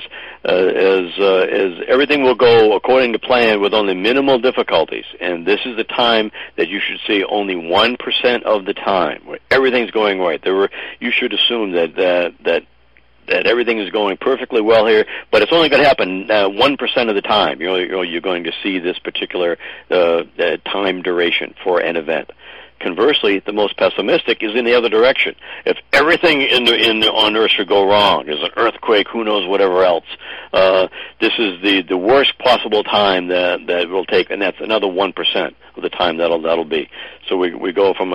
everything will go according to plan with only minimal difficulties. And this is the time that you should see only 1% of the time where everything's going right. You should assume that everything is going perfectly well here, but it's only going to happen 1% of the time. You're going to see this particular time duration for an event. Conversely, the most pessimistic is in the other direction. If everything on Earth should go wrong, there's an earthquake, who knows, whatever else, this is the worst possible time that it will take, and that's another 1% of the time that'll be. So we go from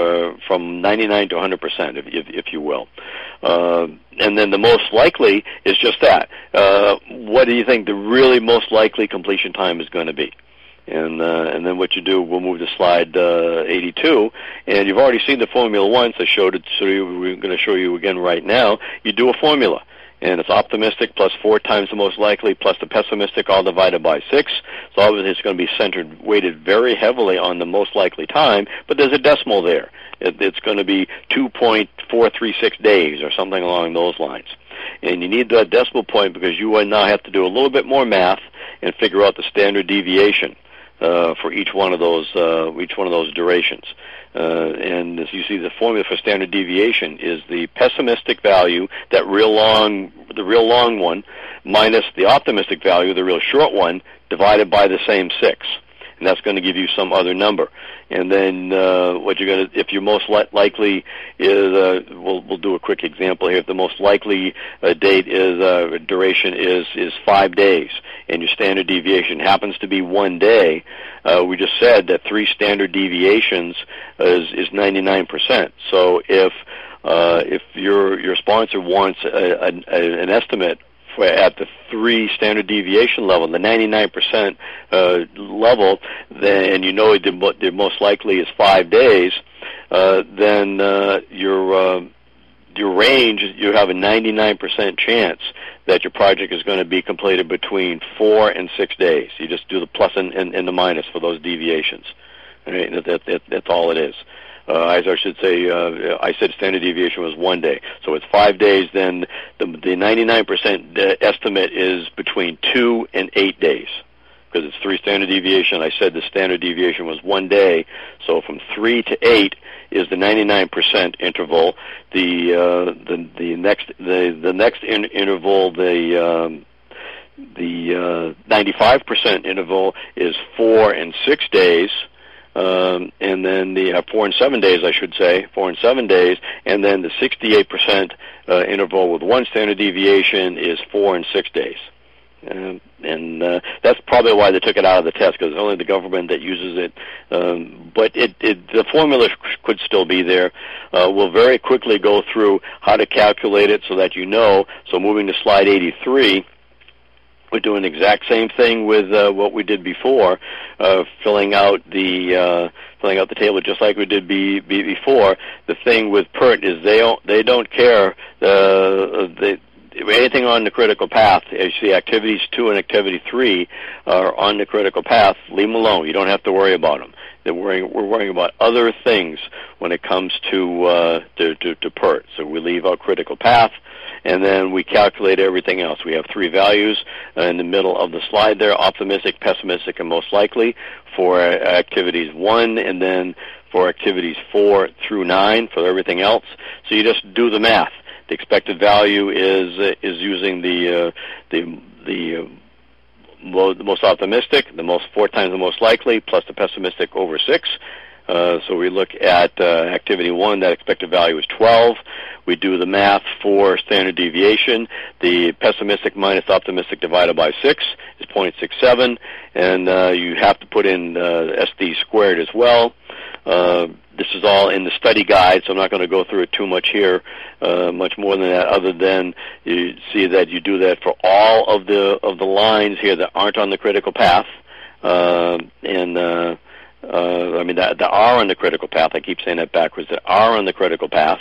99 to 100%, if you will. And then the most likely is just that. What do you think the really most likely completion time is going to be? And then what you do, we'll move to slide 82, and you've already seen the formula once. I showed it, so we're going to show you again right now. You do a formula, and it's optimistic plus 4 times the most likely plus the pessimistic, all divided by 6. So obviously it's going to be weighted very heavily on the most likely time, but there's a decimal there. It's going to be 2.436 days or something along those lines. And you need that decimal point because you now have to do a little bit more math and figure out the standard deviation for each one of those durations. And as you see, the formula for standard deviation is the pessimistic value, the real long one, minus the optimistic value, the real short one, divided by the same 6. And that's going to give you some other number. And then if your most likely is, we'll do a quick example here. If the most likely date is duration is 5 days, and your standard deviation happens to be 1 day, we just said that 3 standard deviations is 99%. So if your sponsor wants an estimate at the 3 standard deviation level, the 99% level, then you know the most likely is 5 days, then your range, you have a 99% chance that your project is going to be completed between 4 and 6 days. You just do the plus and the minus for those deviations. Right? That's all it is. As I should say, I said standard deviation was 1 day. So it's 5 days, then the 99% estimate is between 2 and 8 days. Because it's 3 standard deviation. I said the standard deviation was 1 day. So from 3 to 8 is the 99% interval. The next interval, the 95% interval is 4 and 6 days. and then the 4 and 7 days, I should say, 4 and 7 days, and then the 68% interval with one standard deviation is 4 and 6 days. And that's probably why they took it out of the test, because it's only the government that uses it. But the formula could still be there. We'll very quickly go through how to calculate it so that you know. So moving to slide 83, we're doing the exact same thing with what we did before, filling out the table just like we did before. The thing with PERT is they don't care. Anything on the critical path, as you see, activities 2 and activity 3 are on the critical path. Leave them alone. You don't have to worry about them. We're worrying about other things when it comes to PERT. So we leave our critical path, and then we calculate everything else. We have 3 values in the middle of the slide there: optimistic, pessimistic, and most likely for activities 1, and then for activities 4 through 9 for everything else. So you just do the math. The expected value is using the most optimistic, 4 times the most likely, plus the pessimistic over 6. So we look at activity 1, that expected value is 12. We do the math for standard deviation. The pessimistic minus optimistic divided by 6 is 0.67, and you have to put in SD squared as well. This is all in the study guide, so I'm not going to go through it too much here, much more than that, other than you see that you do that for all of the lines here that aren't on the critical path, the R on the critical path. I keep saying that backwards. The R on the critical path,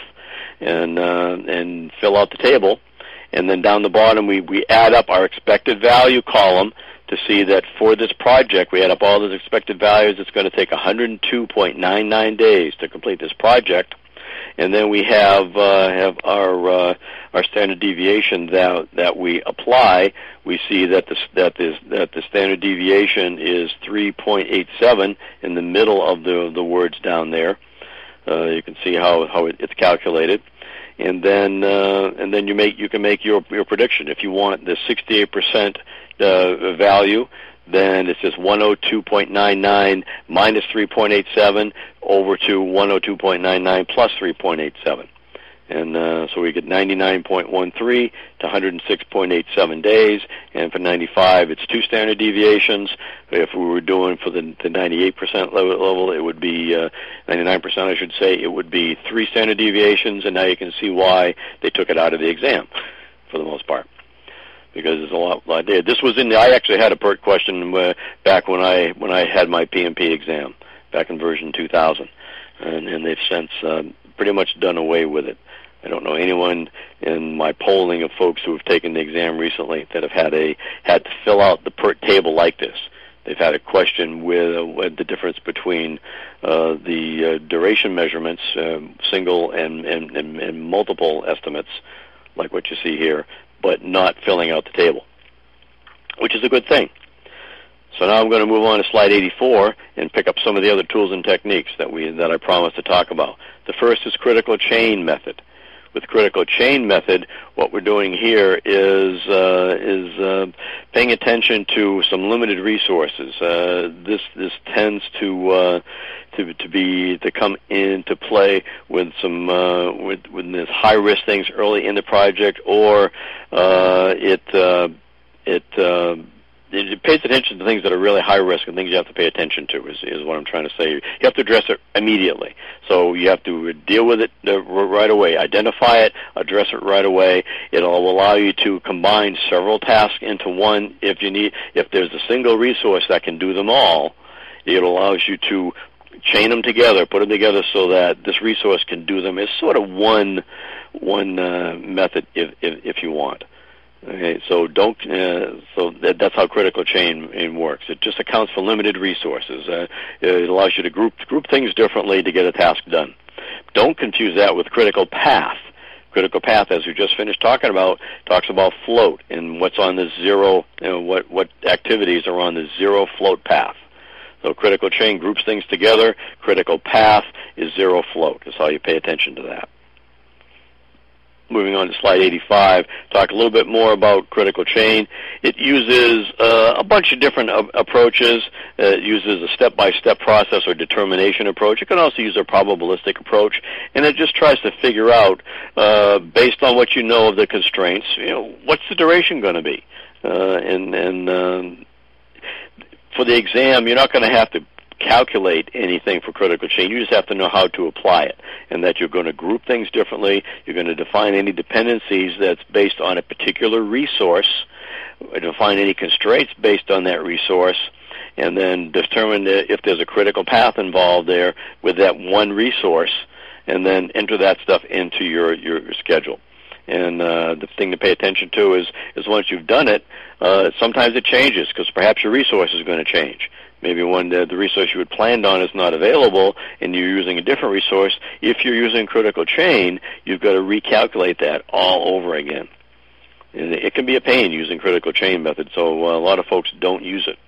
and fill out the table, and then down the bottom we add up our expected value column to see that for this project, we add up all those expected values. It's going to take 102.99 days to complete this project, and then we have our standard deviation that we apply. We see that the standard deviation is 3.87 in the middle of the words down there. You can see how it's calculated, and then you can make your prediction. If you want the 68% value, then it's just 102.99 minus 3.87 over to 102.99 plus 3.87. And so we get 99.13 to 106.87 days, and for 95, it's 2 standard deviations. If we were doing for the 98% level, it would be 99%, I should say. It would be 3 standard deviations, and now you can see why they took it out of the exam for the most part, because there's a lot there. This was I actually had a PERT question back when I had my PMP exam back in version 2000, and they've since pretty much done away with it. I don't know anyone in my polling of folks who have taken the exam recently that have had to fill out the PERT table like this. They've had a question with the difference between the duration measurements, single and multiple estimates, like what you see here, but not filling out the table, which is a good thing. So now I'm going to move on to slide 84 and pick up some of the other tools and techniques that I promised to talk about. The first is critical chain method. With critical chain method, what we're doing here is paying attention to some limited resources. This tends to come into play with some with this high risk things early in the project, or it pays attention to things that are really high risk and things you have to pay attention to, is what I'm trying to say. You have to address it immediately. So you have to deal with it right away, identify it, address it right away. It'll allow you to combine several tasks into one if there's a single resource that can do them all. It allows you to chain them together, put them together so that this resource can do them. It's sort of one method if you want. Okay, so that's how critical chain works. It just accounts for limited resources. It allows you to group things differently to get a task done. Don't confuse that with critical path. Critical path, as we just finished talking about, talks about float and what's on the zero. What activities are on the zero float path. So critical chain groups things together. Critical path is zero float. That's how you pay attention to that. Moving on to slide 85, talk a little bit more about critical chain. It uses a bunch of different approaches. It uses a step-by-step process or determination approach. It can also use a probabilistic approach, and it just tries to figure out, based on what you know of the constraints, what's the duration going to be. For the exam, you're not going to have to calculate anything for critical chain. You just have to know how to apply it, and that you're going to group things differently. You're going to define any dependencies that's based on a particular resource, define any constraints based on that resource, and then determine if there's a critical path involved there with that one resource, and then enter that stuff into your schedule. And the thing to pay attention to is once you've done it, sometimes it changes because perhaps your resource is going to change. Maybe when the resource you had planned on is not available and you're using a different resource, if you're using critical chain, you've got to recalculate that all over again. And it can be a pain using critical chain method, so a lot of folks don't use it.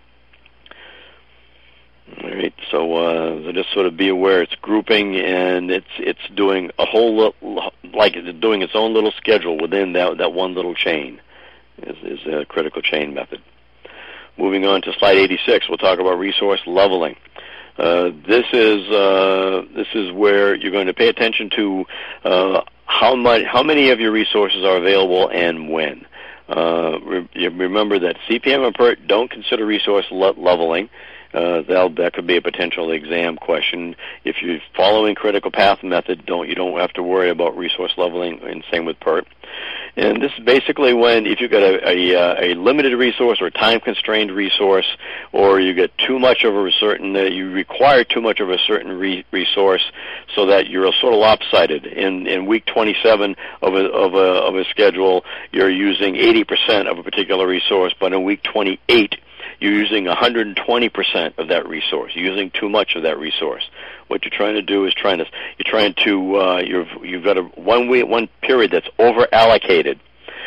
All right, so just sort of be aware it's grouping, and it's doing a whole like it's doing its own little schedule within that one little chain. Is a critical chain method. Moving on to slide 86, we'll talk about resource leveling. This is where you're going to pay attention to how many of your resources are available and when. Remember that CPM and PERT don't consider resource leveling. That could be a potential exam question. If you're following critical path method, you don't have to worry about resource leveling, and same with PERT. And this is basically if you've got a limited resource or time-constrained resource, or you get too much of you require too much of a certain resource, so that you're sort of lopsided. In week 27 of a schedule, you're using 80% of a particular resource, but in week 28, you're using 120% of that resource. You're using too much of that resource. What you're trying to do is you've got one period that's over-allocated,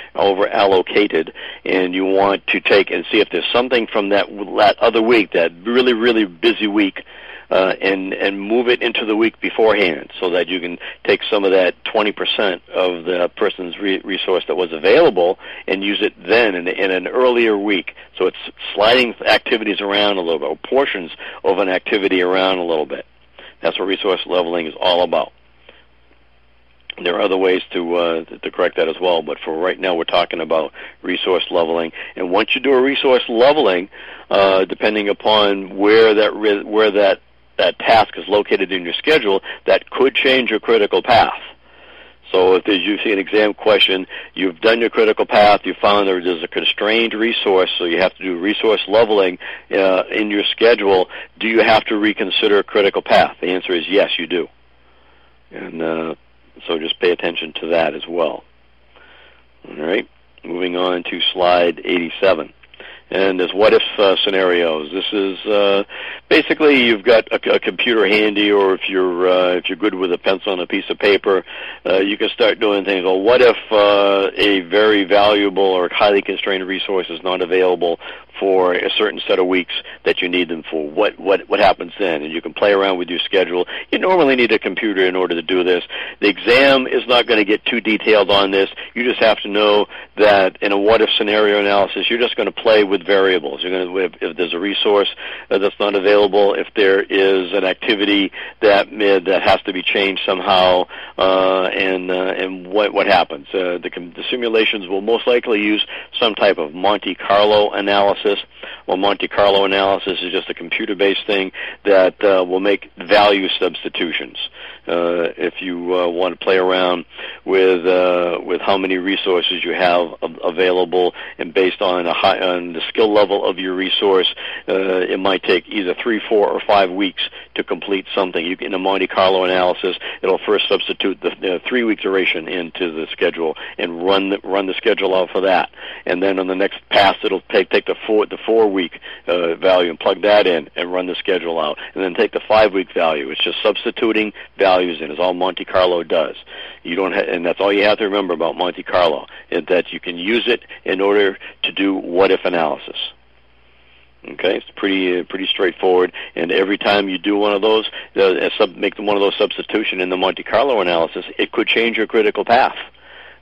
and you want to take and see if there's something from that other week, that really, really busy week, and move it into the week beforehand, so that you can take some of that 20% of the person's resource that was available and use it then in an earlier week. So it's sliding activities around a little bit, or portions of an activity around a little bit. That's what resource leveling is all about. There are other ways to correct that as well, but for right now we're talking about resource leveling. And once you do a resource leveling, depending upon where that task is located in your schedule, that could change your critical path. So if you see an exam question, you've done your critical path, you found there's a constrained resource, so you have to do resource leveling in your schedule, do you have to reconsider a critical path? The answer is yes, you do. And so just pay attention to that as well. All right, moving on to slide 87. And there's what-if scenarios. This is basically you've got a computer handy, or if you're good with a pencil and a piece of paper, you can start doing things. Well, what if a very valuable or highly constrained resource is not available for a certain set of weeks that you need them for? What happens then? And you can play around with your schedule. You normally need a computer in order to do this. The exam is not going to get too detailed on this. You just have to know that in a what-if scenario analysis, you're just going to play with variables. You're going to, if there's a resource that's not available, if there is an activity that has to be changed somehow, and what happens. The simulations will most likely use some type of Monte Carlo analysis. Well, Monte Carlo analysis is just a computer-based thing that will make value substitutions. If you want to play around with how many resources you have available, and based on the skill level of your resource, it might take either 3, 4, or 5 weeks to complete something. In a Monte Carlo analysis, it'll first substitute the 3-week duration into the schedule and run the schedule out for that, and then on the next pass, it'll take the 4-week value and plug that in and run the schedule out, and then take the 5-week value. It's just substituting values in, is all Monte Carlo does. And that's all you have to remember about Monte Carlo, is that you can use it in order to do what-if analysis. Okay, it's pretty straightforward. And every time you do one of those, make one of those substitution in the Monte Carlo analysis, it could change your critical path.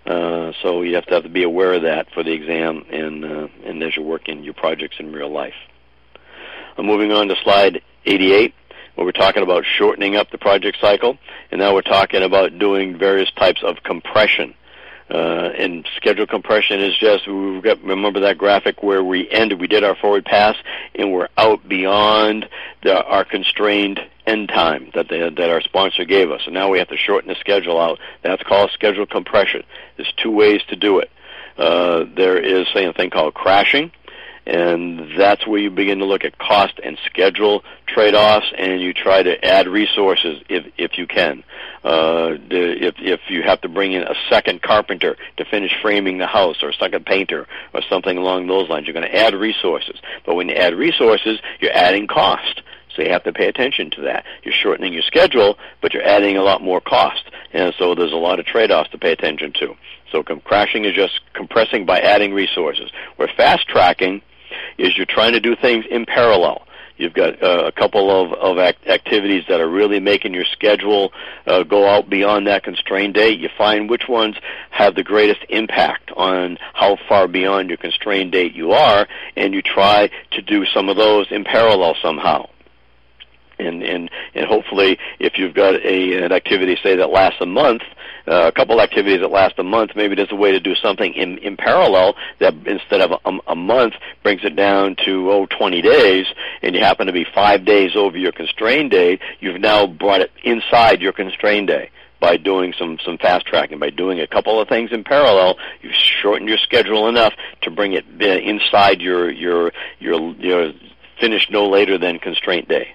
So you have to be aware of that for the exam and as you're working your projects in real life. I'm moving on to slide 88, where we're talking about shortening up the project cycle, and now we're talking about doing various types of compression. And schedule compression is just, remember that graphic where we did our forward pass, and we're out beyond our constrained end time that our sponsor gave us. And now we have to shorten the schedule out. That's called schedule compression. There's two ways to do it. There is a thing called crashing, and that's where you begin to look at cost and schedule trade-offs, and you try to add resources if you can. If you have to bring in a second carpenter to finish framing the house, or a second painter, or something along those lines, you're going to add resources. But when you add resources, you're adding cost. So you have to pay attention to that. You're shortening your schedule, but you're adding a lot more cost. And so there's a lot of trade-offs to pay attention to. So crashing is just compressing by adding resources. Where fast-tracking is you're trying to do things in parallel. You've got a couple of activities that are really making your schedule go out beyond that constrained date. You find which ones have the greatest impact on how far beyond your constrained date you are, and you try to do some of those in parallel somehow. And hopefully, if you've got an activity, say, that lasts a month, a couple activities that last a month, maybe there's a way to do something in parallel that instead of a month brings it down to 20 days, and you happen to be 5 days over your constrained date. You've now brought it inside your constrained day by doing some fast tracking. By doing a couple of things in parallel, you've shortened your schedule enough to bring it inside your finish no later than constraint day.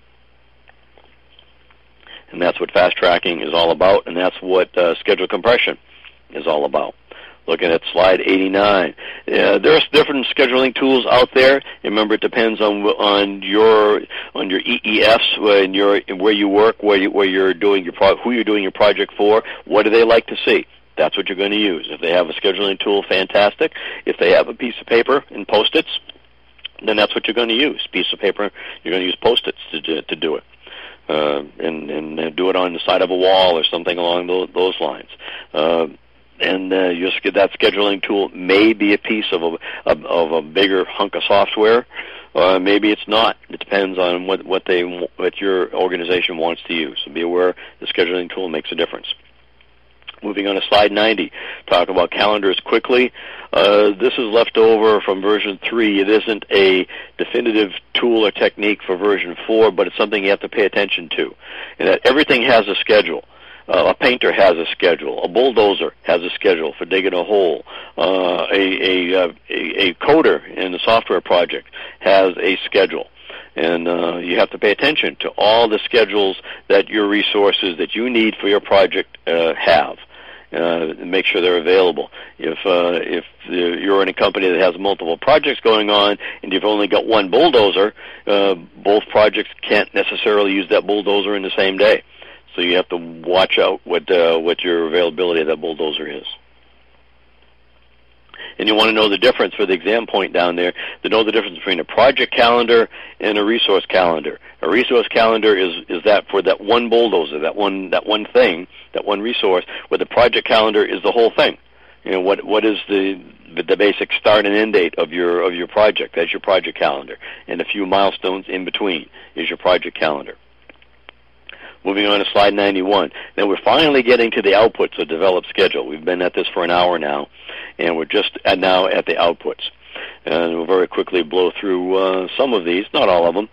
And that's what fast tracking is all about, and that's what schedule compression is all about. Looking at slide 89, there's different scheduling tools out there. Remember, it depends on your EEFs, where you work, where you're doing who you're doing your project for. What do they like to see? That's what you're going to use. If they have a scheduling tool, fantastic. If they have a piece of paper and Post-its, then that's what you're going to use. Piece of paper, you're going to use Post-its to do it. And do it on the side of a wall or something along those lines. Just get that scheduling tool. May be a piece of a bigger hunk of software, maybe it's not. It depends on what your organization wants to use. So be aware the scheduling tool makes a difference. Moving on to slide 90, talk about calendars quickly. This is left over from version 3. It isn't a definitive tool or technique for version 4, but it's something you have to pay attention to. And that everything has a schedule. A painter has a schedule. A bulldozer has a schedule for digging a hole. A coder in a software project has a schedule. And you have to pay attention to all the schedules that your resources that you need for your project have. Make sure they're available. If you're in a company that has multiple projects going on and you've only got one bulldozer, both projects can't necessarily use that bulldozer in the same day. So you have to watch out what your availability of that bulldozer is. And you want to know the difference for the exam point down there, to know the difference between a project calendar and a resource calendar. A resource calendar is that for that one bulldozer, that one thing, that one resource, where the project calendar is the whole thing. You know, what is the basic start and end date of your project? That's your project calendar. And a few milestones in between is your project calendar. Moving on to slide 91. Now we're finally getting to the outputs of developed schedule. We've been at this for an hour now, and we're just now at the outputs. And we'll very quickly blow through some of these, not all of them.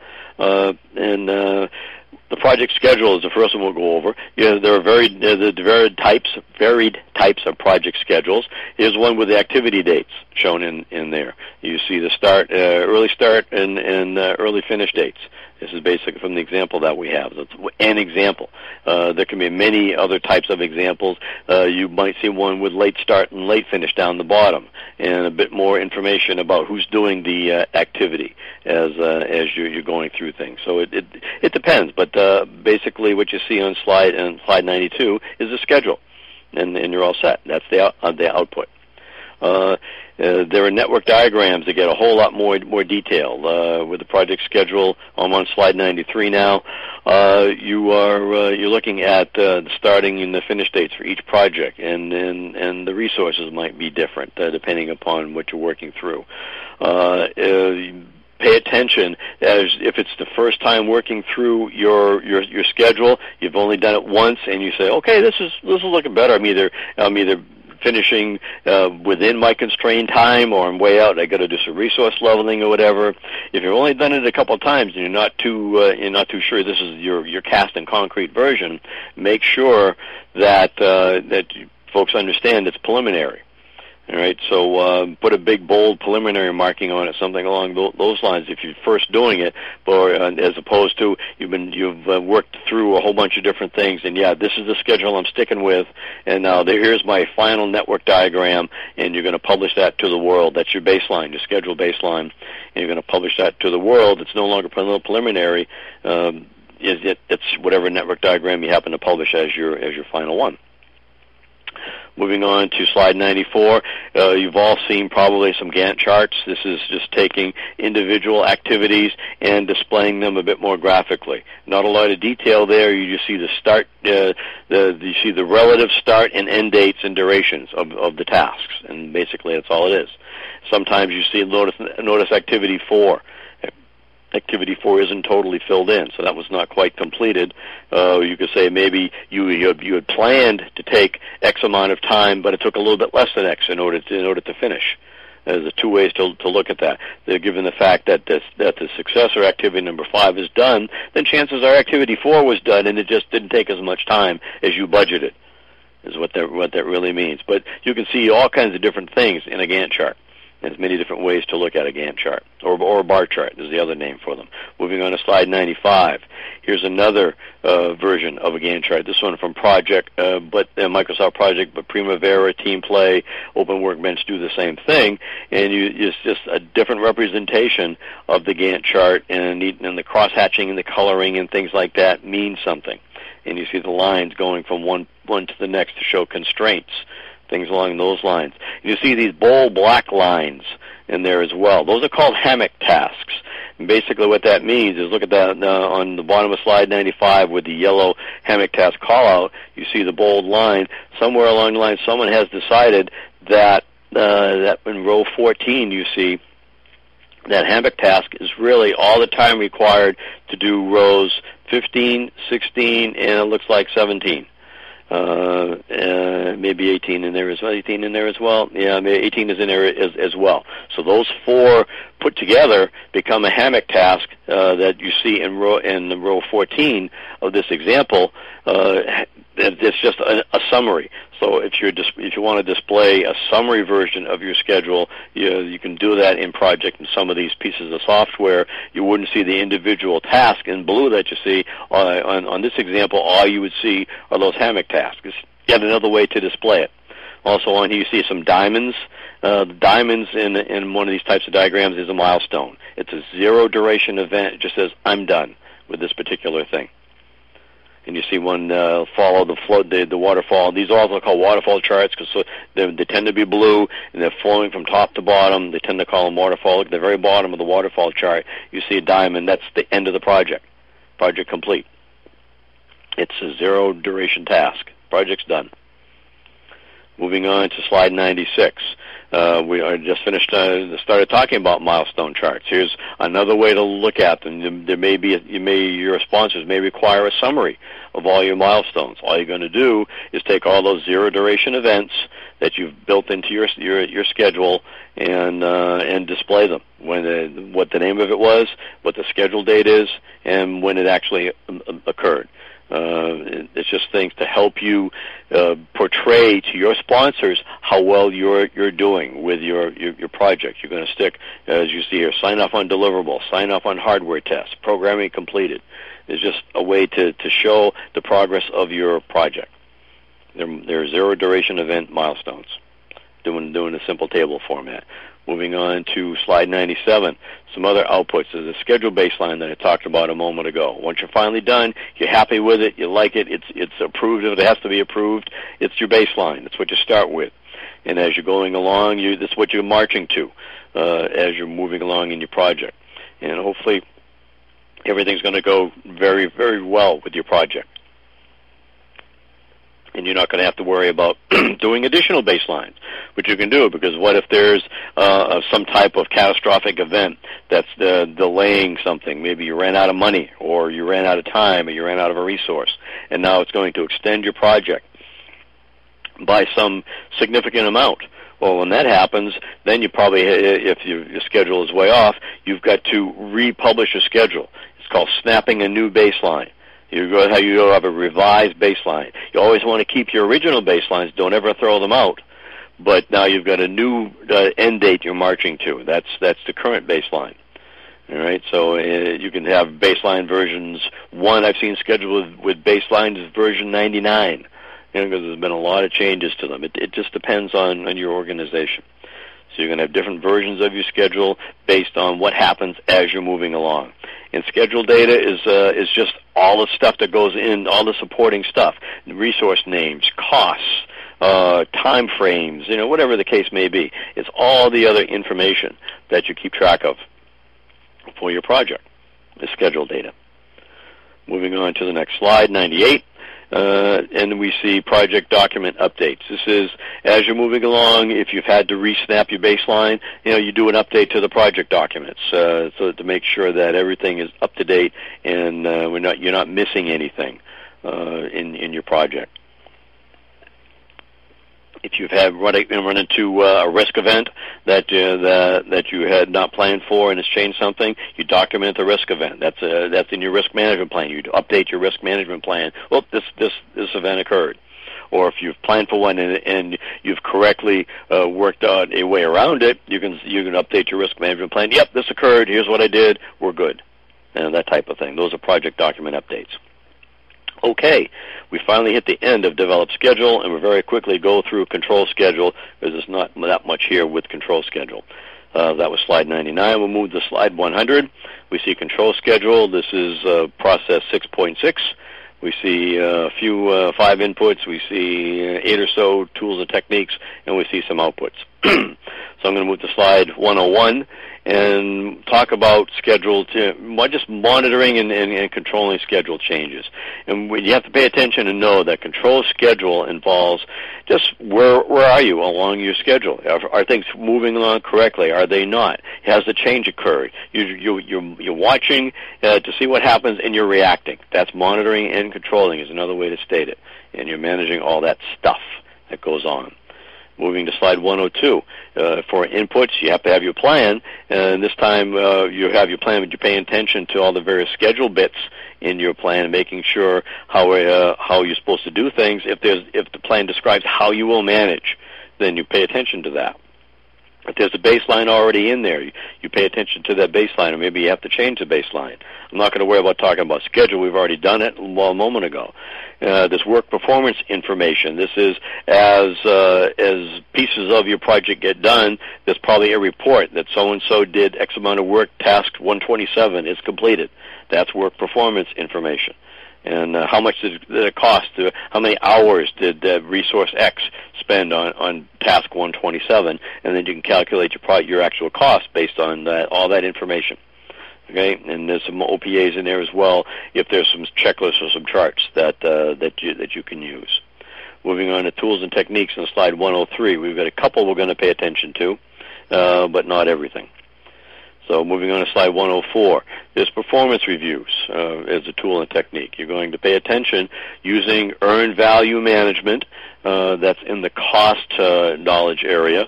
The project schedule is the first one we'll go over. There are varied types of project schedules. Here's one with the activity dates shown in there. You see the early start and early finish dates. This is basically from the example that we have. That's an example. There can be many other types of examples. You might see one with late start and late finish down the bottom, and a bit more information about who's doing the activity as you're going through things. So it depends, but basically what you see on slide 92 is the schedule, and you're all set. That's the output. There are network diagrams that get a whole lot more detail. With the project schedule, I'm on slide 93 now. You're looking at the starting and the finish dates for each project, and the resources might be different depending upon what you're working through. Pay attention as if it's the first time working through your schedule. You've only done it once, and you say, okay, this is looking better. I'm either finishing within my constrained time, or I'm way out. I got to do some resource leveling or whatever. If you've only done it a couple of times and you're not too sure this is your cast and concrete version, make sure that folks understand it's preliminary. All right, so put a big, bold preliminary marking on it, something along those lines. If you're first doing it, or as opposed to you've worked through a whole bunch of different things, and this is the schedule I'm sticking with, and now here's my final network diagram, and you're going to publish that to the world. That's your baseline, your schedule baseline, and you're going to publish that to the world. It's no longer preliminary. It's whatever network diagram you happen to publish as your final one. Moving on to slide 94, you've all seen probably some Gantt charts. This is just taking individual activities and displaying them a bit more graphically. Not a lot of detail there. You just see the start, you see the relative start and end dates and durations of the tasks, and basically that's all it is. Sometimes you see notice activity 4. Activity 4 isn't totally filled in, so that was not quite completed. You could say maybe you had planned to take X amount of time, but it took a little bit less than X in order to finish. There's two ways to look at that. Given the fact that the successor activity number 5 is done, then chances are activity 4 was done, and it just didn't take as much time as you budgeted, is what that really means. But you can see all kinds of different things in a Gantt chart. There's many different ways to look at a Gantt chart, or a bar chart is the other name for them. Moving on to slide 95. Here's another version of a Gantt chart. This one from Microsoft Project, but Primavera, TeamPlay, Open Workbench do the same thing, and it's just a different representation of the Gantt chart, and the cross-hatching and the coloring and things like that mean something. And you see the lines going from one to the next to show constraints, things along those lines. You see these bold black lines in there as well. Those are called hammock tasks. And basically what that means is, look at that on the bottom of slide 95 with the yellow hammock task call-out. You see the bold line. Somewhere along the line, someone has decided that in row 14 you see that hammock task is really all the time required to do rows 15, 16, and it looks like 17. Maybe 18 in there as well. 18 in there as well. Yeah, 18 is in there as well. So those 4 put together become a hammock task that you see in row 14 of this example. It's just a summary. So if you want to display a summary version of your schedule, you can do that in Project. And some of these pieces of software, you wouldn't see the individual task in blue that you see. On this example, all you would see are those hammock tasks. It's yet another way to display it. Also on here you see some diamonds. The diamonds in one of these types of diagrams is a milestone. It's a 0 duration event. It just says, I'm done with this particular thing. And you see one follow the waterfall. These are also called waterfall charts because they tend to be blue, and they're flowing from top to bottom. They tend to call them waterfall. Look at the very bottom of the waterfall chart, you see a diamond. That's the end of the project. Project complete. It's a 0 duration task. Project's done. Moving on to slide 96. We are just started talking about milestone charts. Here's another way to look at them. Your sponsors may require a summary of all your milestones. All you're going to do is take all those 0 duration events that you've built into your schedule and display them. What the name of it was, what the schedule date is, and when it actually occurred. It's just things to help you portray to your sponsors how well you're doing with your project. You're going to stick, as you see here, sign off on deliverable, sign off on hardware tests, programming completed. It's just a way to show the progress of your project. They're 0 duration event milestones, doing a simple table format. Moving on to slide 97, some other outputs. There's a schedule baseline that I talked about a moment ago. Once you're finally done, you're happy with it, you like it, it's approved if it has to be approved, it's your baseline. That's what you start with. And as you're going along, this is what you're marching to as you're moving along in your project. And hopefully everything's going to go very, very well with your project. And you're not going to have to worry about doing additional baselines, which you can do, because what if there's some type of catastrophic event that's delaying something? Maybe you ran out of money, or you ran out of time, or you ran out of a resource, and now it's going to extend your project by some significant amount. Well, when that happens, then you probably, if your schedule is way off, you've got to republish a schedule. It's called snapping a new baseline. You have a revised baseline. You always want to keep your original baselines. Don't ever throw them out. But now you've got a new end date you're marching to. That's the current baseline. All right. So you can have baseline versions 1. I've seen scheduled with baselines version 99. Because there's been a lot of changes to them. It just depends on your organization. So you're going to have different versions of your schedule based on what happens as you're moving along. And schedule data is just all the stuff that goes in, all the supporting stuff, resource names, costs, time frames, whatever the case may be. It's all the other information that you keep track of for your project, the schedule data. Moving on to the next slide, 98. And we see project document updates. This is, as you're moving along, if you've had to re-snap your baseline, you do an update to the project documents, so to make sure that everything is up to date and you're not missing anything in your project. If you've run into a risk event that you had not planned for and it's changed something, you document the risk event. That's in your risk management plan. You update your risk management plan. Well, this event occurred. Or if you've planned for one and you've correctly worked out a way around it, you can update your risk management plan. Yep, this occurred. Here's what I did. We're good. And that type of thing. Those are project document updates. Okay, we finally hit the end of develop schedule, and we'll very quickly go through control schedule, because there's not that much here with control schedule. That was slide 99. We'll move to slide 100. We see control schedule. This is process 6.6. We see a few 5 inputs. We see 8 or so tools and techniques, and we see some outputs. So I'm going to move to slide 101 and talk about schedule, just monitoring and controlling schedule changes. And you have to pay attention and know that control schedule involves just where are you along your schedule? Are things moving along correctly? Are they not? Has the change occurred? You're watching to see what happens, and you're reacting. That's monitoring and controlling is another way to state it. And you're managing all that stuff that goes on. Moving to slide 102. For inputs, you have to have your plan, and this time you have your plan, but you're paying attention to all the various schedule bits in your plan, making sure how you're supposed to do things. If the plan describes how you will manage, then you pay attention to that. If there's a baseline already in there, you pay attention to that baseline, or maybe you have to change the baseline. I'm not going to worry about talking about schedule. We've already done it a moment ago. This work performance information. This is as pieces of your project get done, there's probably a report that so-and-so did X amount of work, task 127 is completed. That's work performance information. And how much did it cost? How many hours did resource X spend on task 127? And then you can calculate your actual cost based on all that information. Okay, and there's some OPAs in there as well. If there's some checklists or some charts that you can use. Moving on to tools and techniques in slide 103, we've got a couple we're going to pay attention to, but not everything. So moving on to slide 104, there's performance reviews as a tool and technique. You're going to pay attention using earned value management, that's in the cost knowledge area,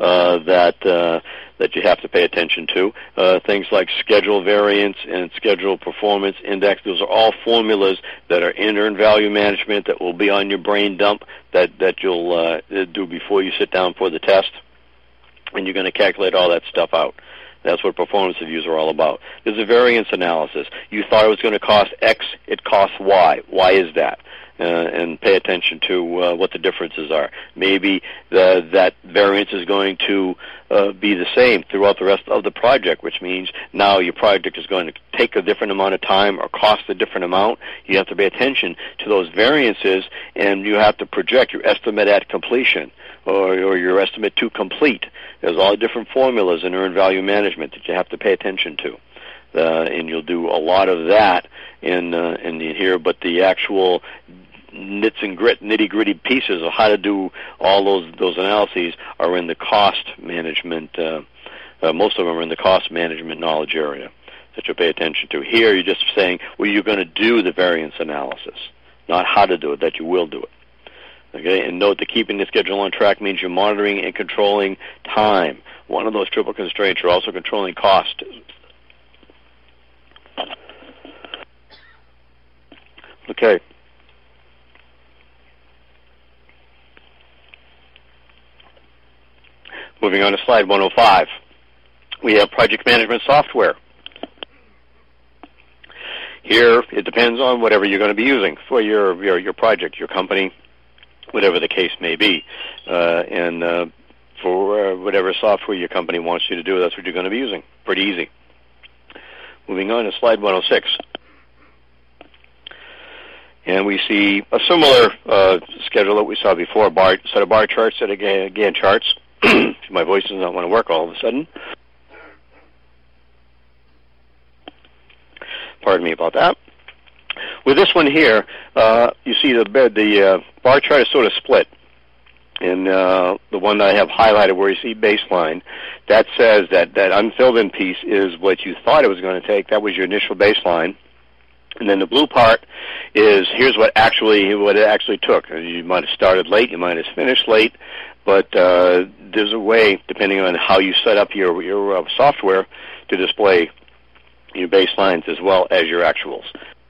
that you have to pay attention to. Things like schedule variance and schedule performance index, those are all formulas that are in earned value management that will be on your brain dump that you'll do before you sit down for the test, and you're going to calculate all that stuff out. That's what performance reviews are all about. There's a variance analysis. You thought it was going to cost X, it costs Y. Why is that? and pay attention to what the differences are. Maybe that variance is going to be the same throughout the rest of the project, which means now your project is going to take a different amount of time or cost a different amount. You have to pay attention to those variances, and you have to project your estimate at completion or your estimate to complete. There's all different formulas in earned value management that you have to pay attention to. And you'll do a lot of that in here, but the actual nitty-gritty pieces of how to do all those analyses are in the cost management. Most of them are in the cost management knowledge area that you'll pay attention to. Here, you're just saying, well, you're going to do the variance analysis, not how to do it, that you will do it. Okay, and note that keeping the schedule on track means you're monitoring and controlling time. One of those triple constraints, you're also controlling cost. Okay. Moving on to slide 105. We have project management software. Here, it depends on whatever you're going to be using for your project, your company, whatever the case may be. And for whatever software your company wants you to do, that's what you're going to be using. Pretty easy. Moving on to slide 106. And we see a similar schedule that we saw before, a set of bar charts and again charts. My voice does not want to work all of a sudden. Pardon me about that. With this one here, you see the bar chart is sort of split. And the one that I have highlighted where you see baseline, that says that unfilled in piece is what you thought it was going to take. That was your initial baseline. And then the blue part is here's what it actually took. You might have started late, you might have finished late, but there's a way, depending on how you set up your software, to display your baselines as well as your actuals.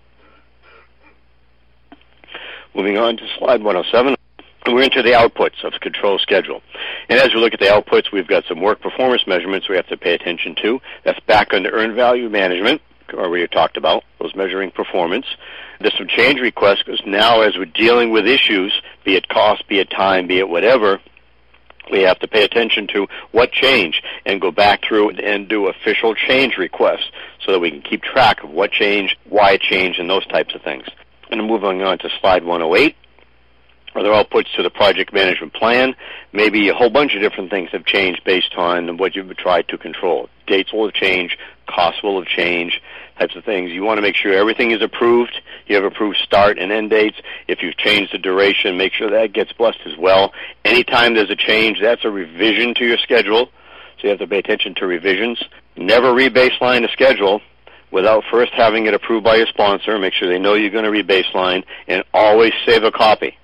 Moving on to slide 107. We're into the outputs of control schedule. And as we look at the outputs, we've got some work performance measurements we have to pay attention to. That's back under earned value management, or we talked about, those measuring performance. There's some change requests, because now as we're dealing with issues, be it cost, be it time, be it whatever, we have to pay attention to what changed and go back through and do official change requests so that we can keep track of what changed, why it changed, and those types of things. And moving on to slide 108. Are there outputs to the project management plan? Maybe a whole bunch of different things have changed based on what you've tried to control. Dates will have changed, costs will have changed, types of things. You want to make sure everything is approved. You have approved start and end dates. If you've changed the duration, make sure that gets blessed as well. Anytime there's a change, that's a revision to your schedule, so you have to pay attention to revisions. Never re-baseline a schedule without first having it approved by your sponsor. Make sure they know you're going to re-baseline, and always save a copy.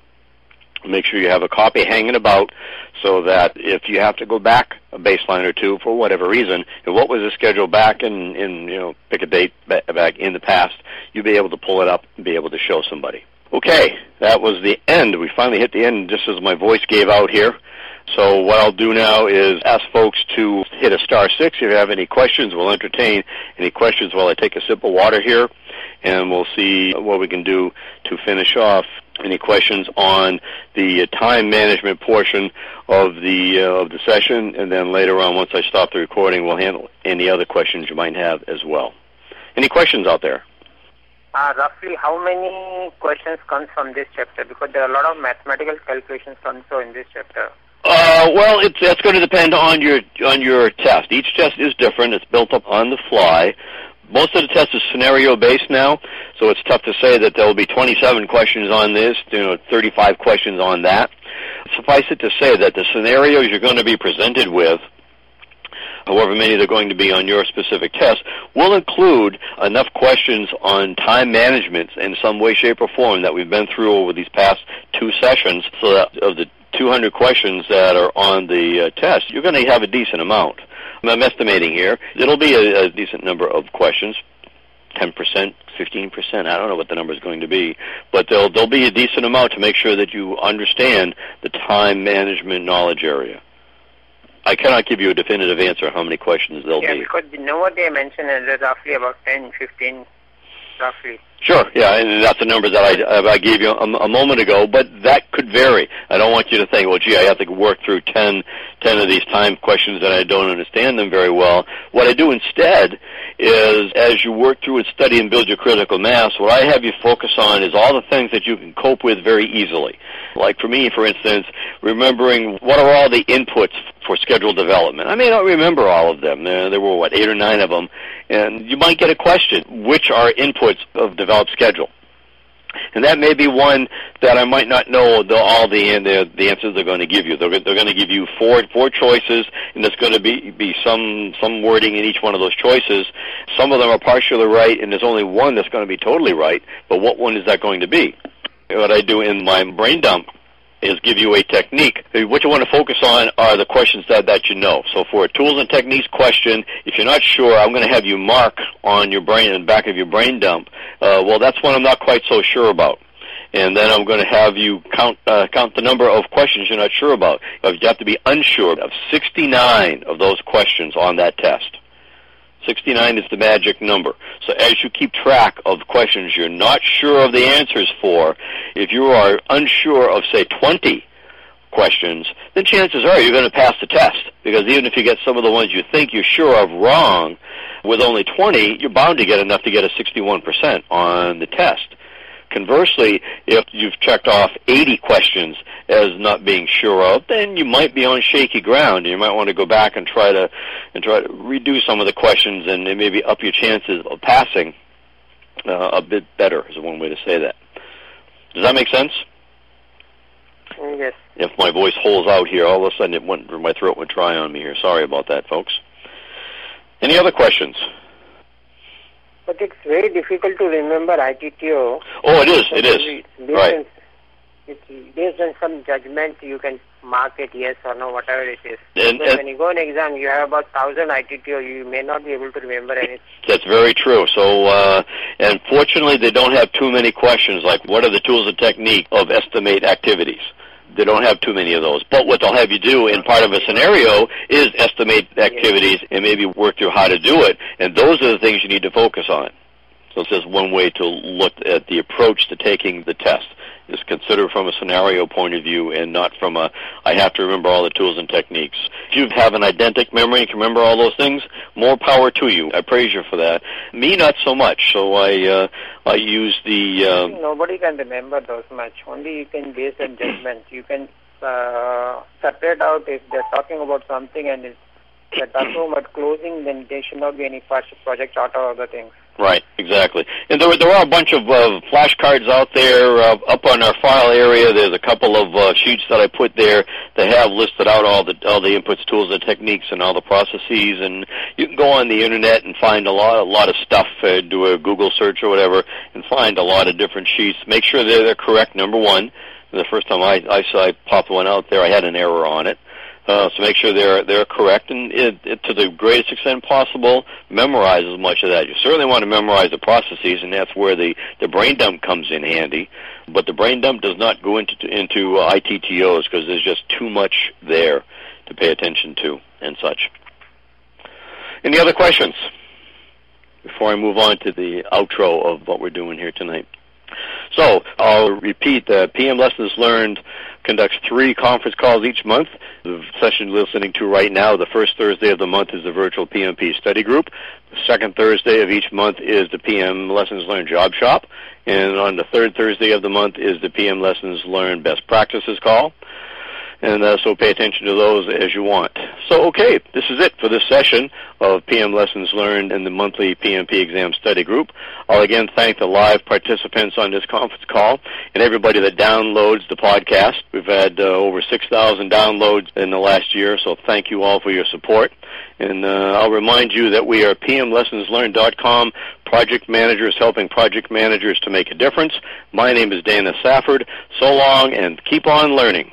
Make sure you have a copy hanging about so that if you have to go back a baseline or two for whatever reason, and what was the schedule back in pick a date back in the past, you'll be able to pull it up and be able to show somebody. Okay, that was the end. We finally hit the end just as my voice gave out here. So what I'll do now is ask folks to hit a *6. If you have any questions, we'll entertain any questions while I take a sip of water here, and we'll see what we can do to finish off. Any questions on the time management portion of the session, and then later on, once I stop the recording, we'll handle any other questions you might have as well. Any questions out there? Roughly how many questions come from this chapter? Because there are a lot of mathematical calculations also in this chapter. Well, that's going to depend on your test. Each test is different. It's built up on the fly. Most of the test is scenario-based now, so it's tough to say that there will be 27 questions on this, 35 questions on that. Suffice it to say that the scenarios you're going to be presented with, however many they're going to be on your specific test, will include enough questions on time management in some way, shape, or form that we've been through over these past 2 sessions, so that of the 200 questions that are on the test, you're going to have a decent amount. I'm estimating here. It'll be a decent number of questions, 10%, 15%. I don't know what the number is going to be. But there'll be a decent amount to make sure that you understand the time management knowledge area. I cannot give you a definitive answer how many questions there'll be. Yeah, because the number they mentioned is roughly about 10, 15. roughly? Sure, yeah, and that's the number that I gave you a moment ago, but that could vary. I don't want you to think, well, gee, I have to work through 10 of these time questions and I don't understand them very well. What I do instead is, as you work through and study and build your critical mass, what I have you focus on is all the things that you can cope with very easily. Like for me, for instance, remembering what are all the inputs for schedule development. I may not remember all of them. There were, 8 or 9 of them, and you might get a question, which are inputs of developed schedule? And that may be one that I might not know all the answers they're going to give you. They're going to give you four choices, and there's going to be some wording in each one of those choices. Some of them are partially right, and there's only one that's going to be totally right, but what one is that going to be? What I do in my brain dump is give you a technique. What you want to focus on are the questions that you know. So for a tools and techniques question, if you're not sure, I'm going to have you mark on your brain, in the back of your brain dump, well, that's one I'm not quite so sure about. And then I'm going to have you count the number of questions you're not sure about. You have to be unsure of 69 of those questions on that test. 69 is the magic number. So as you keep track of questions you're not sure of the answers for, if you are unsure of, say, 20 questions, then chances are you're going to pass the test. Because even if you get some of the ones you think you're sure of wrong, with only 20, you're bound to get enough to get a 61% on the test. Conversely, if you've checked off 80 questions as not being sure of, then you might be on shaky ground. You might want to go back and try to redo some of the questions and maybe up your chances of passing a bit better, is one way to say that. Does that make sense? Yes. If my voice holds out here, all of a sudden my throat went dry on me here. Sorry about that, folks. Any other questions? But it's very difficult to remember ITTO. Oh, it is. Right. It's based on some judgment. You can mark it yes or no, whatever it is. And when you go on exam, you have about 1,000 ITTO. You may not be able to remember anything. That's very true. So, and fortunately, they don't have too many questions like what are the tools and technique of estimate activities. They don't have too many of those. But what they'll have you do in part of a scenario is estimate activities and maybe work through how to do it. And those are the things you need to focus on. So it's just one way to look at the approach to taking the test, is consider from a scenario point of view and not from I have to remember all the tools and techniques. If you have an eidentic memory and can remember all those things, more power to you. I praise you for that. Me, not so much. So I use the... Nobody can remember those much. Only you can base on judgment. You can separate out if they're talking about something and they're talking about closing, then there should not be any project chart or other things. Right, exactly. And there are a bunch of flashcards out there up on our file area. There's a couple of sheets that I put there that have listed out all the inputs, tools, and techniques, and all the processes. And you can go on the internet and find a lot of stuff. Do a Google search or whatever, and find a lot of different sheets. Make sure they're correct. Number one, the first time I popped one out there, I had an error on it. So make sure they're correct, and to the greatest extent possible, memorize as much of that. You certainly want to memorize the processes, and that's where the brain dump comes in handy. But the brain dump does not go into ITTOs because there's just too much there to pay attention to and such. Any other questions before I move on to the outro of what we're doing here tonight? So I'll repeat, PM Lessons Learned conducts 3 conference calls each month. The session you're listening to right now, the first Thursday of the month, is the virtual PMP study group. The second Thursday of each month is the PM Lessons Learned Job Shop. And on the third Thursday of the month is the PM Lessons Learned Best Practices call. And so pay attention to those as you want. So, okay, this is it for this session of PM Lessons Learned in the monthly PMP exam study group. I'll again thank the live participants on this conference call and everybody that downloads the podcast. We've had over 6,000 downloads in the last year, so thank you all for your support. And I'll remind you that we are PMLessonsLearned.com, project managers helping project managers to make a difference. My name is Dana Safford. So long, and keep on learning.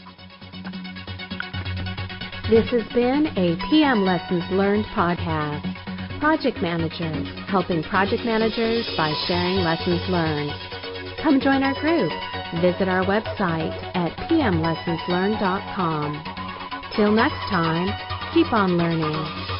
This has been a PM Lessons Learned podcast. Project managers, helping project managers by sharing lessons learned. Come join our group. Visit our website at pmlessonslearned.com. Till next time, keep on learning.